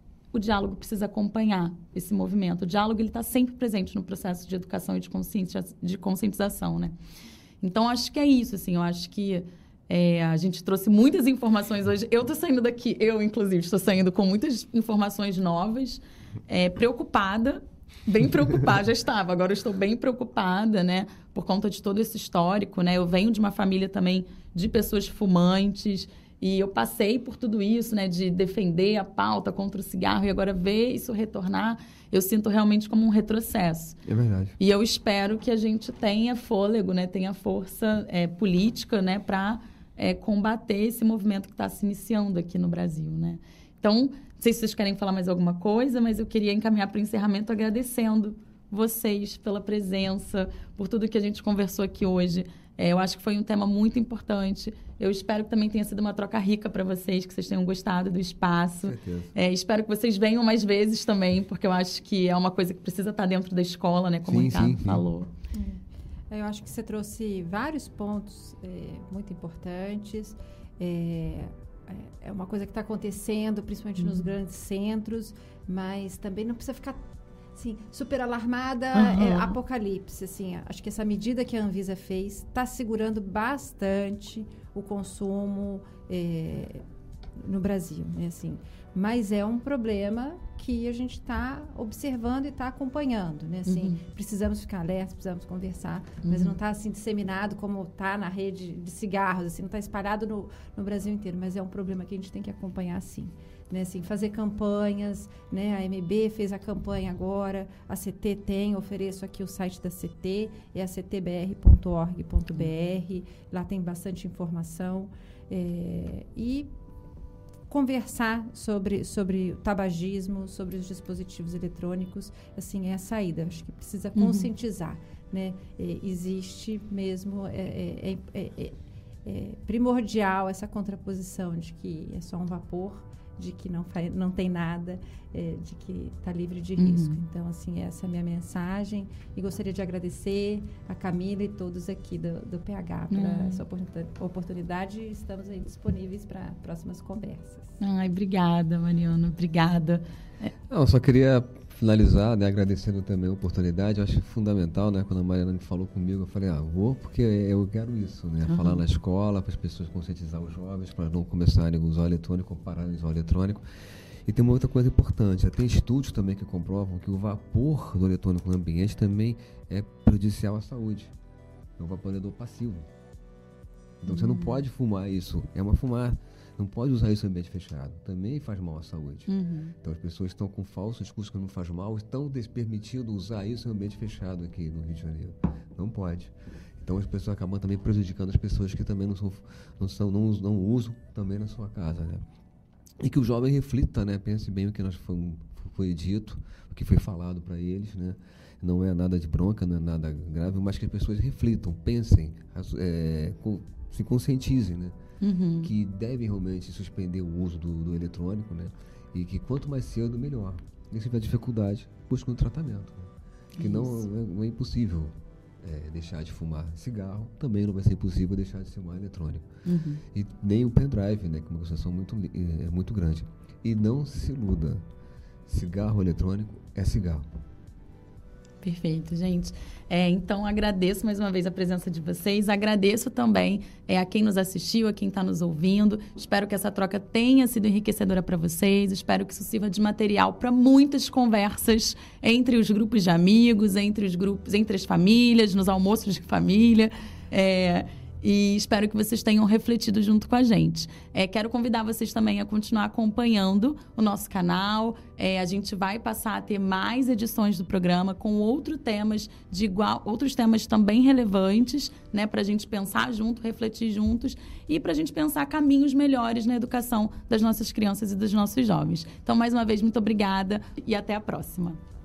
[SPEAKER 1] o diálogo precisa acompanhar esse movimento. O diálogo está sempre presente no processo de educação e de, consciência, de conscientização, né? Então, acho que é isso, assim, eu acho que É, a gente trouxe muitas informações hoje. Eu estou saindo daqui, eu, inclusive, estou saindo com muitas informações novas, é, preocupada, bem preocupada, já estava, agora eu estou bem preocupada, né, por conta de todo esse histórico, né? Eu venho de uma família também de pessoas fumantes e eu passei por tudo isso, né, de defender a pauta contra o cigarro e agora ver isso retornar, eu sinto realmente como um retrocesso.
[SPEAKER 3] É verdade.
[SPEAKER 1] E eu espero que a gente tenha fôlego, né, tenha força é, política, né, para É, combater esse movimento que está se iniciando aqui no Brasil, né? Então, não sei se vocês querem falar mais alguma coisa, mas eu queria encaminhar para o encerramento agradecendo vocês pela presença, por tudo que a gente conversou aqui hoje. É, eu acho que foi um tema muito importante. Eu espero que também tenha sido uma troca rica para vocês, que vocês tenham gostado do espaço.
[SPEAKER 3] Certeza.
[SPEAKER 1] É, espero que vocês venham mais vezes também, porque eu acho que é uma coisa que precisa estar dentro da escola, né? Como sim, o Ricardo sim, sim. falou.
[SPEAKER 2] É. Eu acho que você trouxe vários pontos é, muito importantes. É, é uma coisa que está acontecendo, principalmente uhum. nos grandes centros, mas também não precisa ficar assim, super alarmada, uhum. é, apocalipse. Assim, acho que essa medida que a Anvisa fez está segurando bastante o consumo é, no Brasil, né? Assim, mas é um problema que a gente está observando e está acompanhando, né? Assim, uhum. Precisamos ficar alertas, precisamos conversar, uhum. mas não está assim disseminado como está na rede de cigarros, assim, não está espalhado no, no Brasil inteiro, mas é um problema que a gente tem que acompanhar, sim. Né, assim, fazer campanhas, né? A M B fez a campanha agora, a C T tem, ofereço aqui o site da C T, é a c t b r ponto org ponto b r, lá tem bastante informação, é, e conversar sobre, sobre o tabagismo, sobre os dispositivos eletrônicos, assim, é a saída. Acho que precisa conscientizar, uhum. né? É, existe mesmo, é, é, é, é, é primordial essa contraposição de que é só um vapor, de que não, faz, não tem nada, é, de que está livre de risco. Uhum. Então, assim, essa é a minha mensagem. E gostaria de agradecer a Camila e todos aqui do, do P H por uhum. essa oportunidade. Estamos aí disponíveis para próximas conversas.
[SPEAKER 1] Ai, obrigada, Mariana. Obrigada.
[SPEAKER 3] Não, eu só queria finalizar, né, agradecendo também a oportunidade. Eu acho fundamental, né, quando a Mariana me falou comigo, eu falei, ah, vou porque eu quero isso, né, uhum. falar na escola, para as pessoas conscientizar os jovens, para não começarem a usar o eletrônico, ou pararem de usar o eletrônico. E tem uma outra coisa importante, tem estudos também que comprovam que o vapor do eletrônico no ambiente também é prejudicial à saúde. É um vaporizador passivo. Então uhum. você não pode fumar isso, é uma fumaça. Não pode usar isso em ambiente fechado. Também faz mal à saúde. Uhum. Então, as pessoas estão com falso discurso que não faz mal, estão despermitindo usar isso em ambiente fechado aqui no Rio de Janeiro. Não pode. Então, as pessoas acabam também prejudicando as pessoas que também não, são, não, são, não, não usam também na sua casa, né? E que o jovem reflita, né? Pense bem o que nós foi, foi dito, o que foi falado para eles, né? Não é nada de bronca, não é nada grave, mas que as pessoas reflitam, pensem, é, se conscientizem, né? Uhum. Que devem realmente suspender o uso do, do eletrônico, né? E que quanto mais cedo, melhor. E se tiver dificuldade, busque um tratamento. Né? Que não é, não é impossível é, deixar de fumar cigarro, também não vai ser impossível deixar de fumar eletrônico. Uhum. E nem o pendrive, né? Que é uma situação muito, é, muito grande. E não se iluda. Cigarro eletrônico é cigarro.
[SPEAKER 1] Perfeito, gente. É, então, agradeço mais uma vez a presença de vocês. Agradeço também é, a quem nos assistiu, a quem está nos ouvindo. Espero que essa troca tenha sido enriquecedora para vocês. Espero que isso sirva de material para muitas conversas entre os grupos de amigos, entre os grupos, entre as famílias, nos almoços de família. É, e espero que vocês tenham refletido junto com a gente. É, quero convidar vocês também a continuar acompanhando o nosso canal. É, a gente vai passar a ter mais edições do programa com outro temas de igual, outros temas também relevantes, né, para a gente pensar junto, refletir juntos e para a gente pensar caminhos melhores na educação das nossas crianças e dos nossos jovens. Então, mais uma vez, muito obrigada e até a próxima.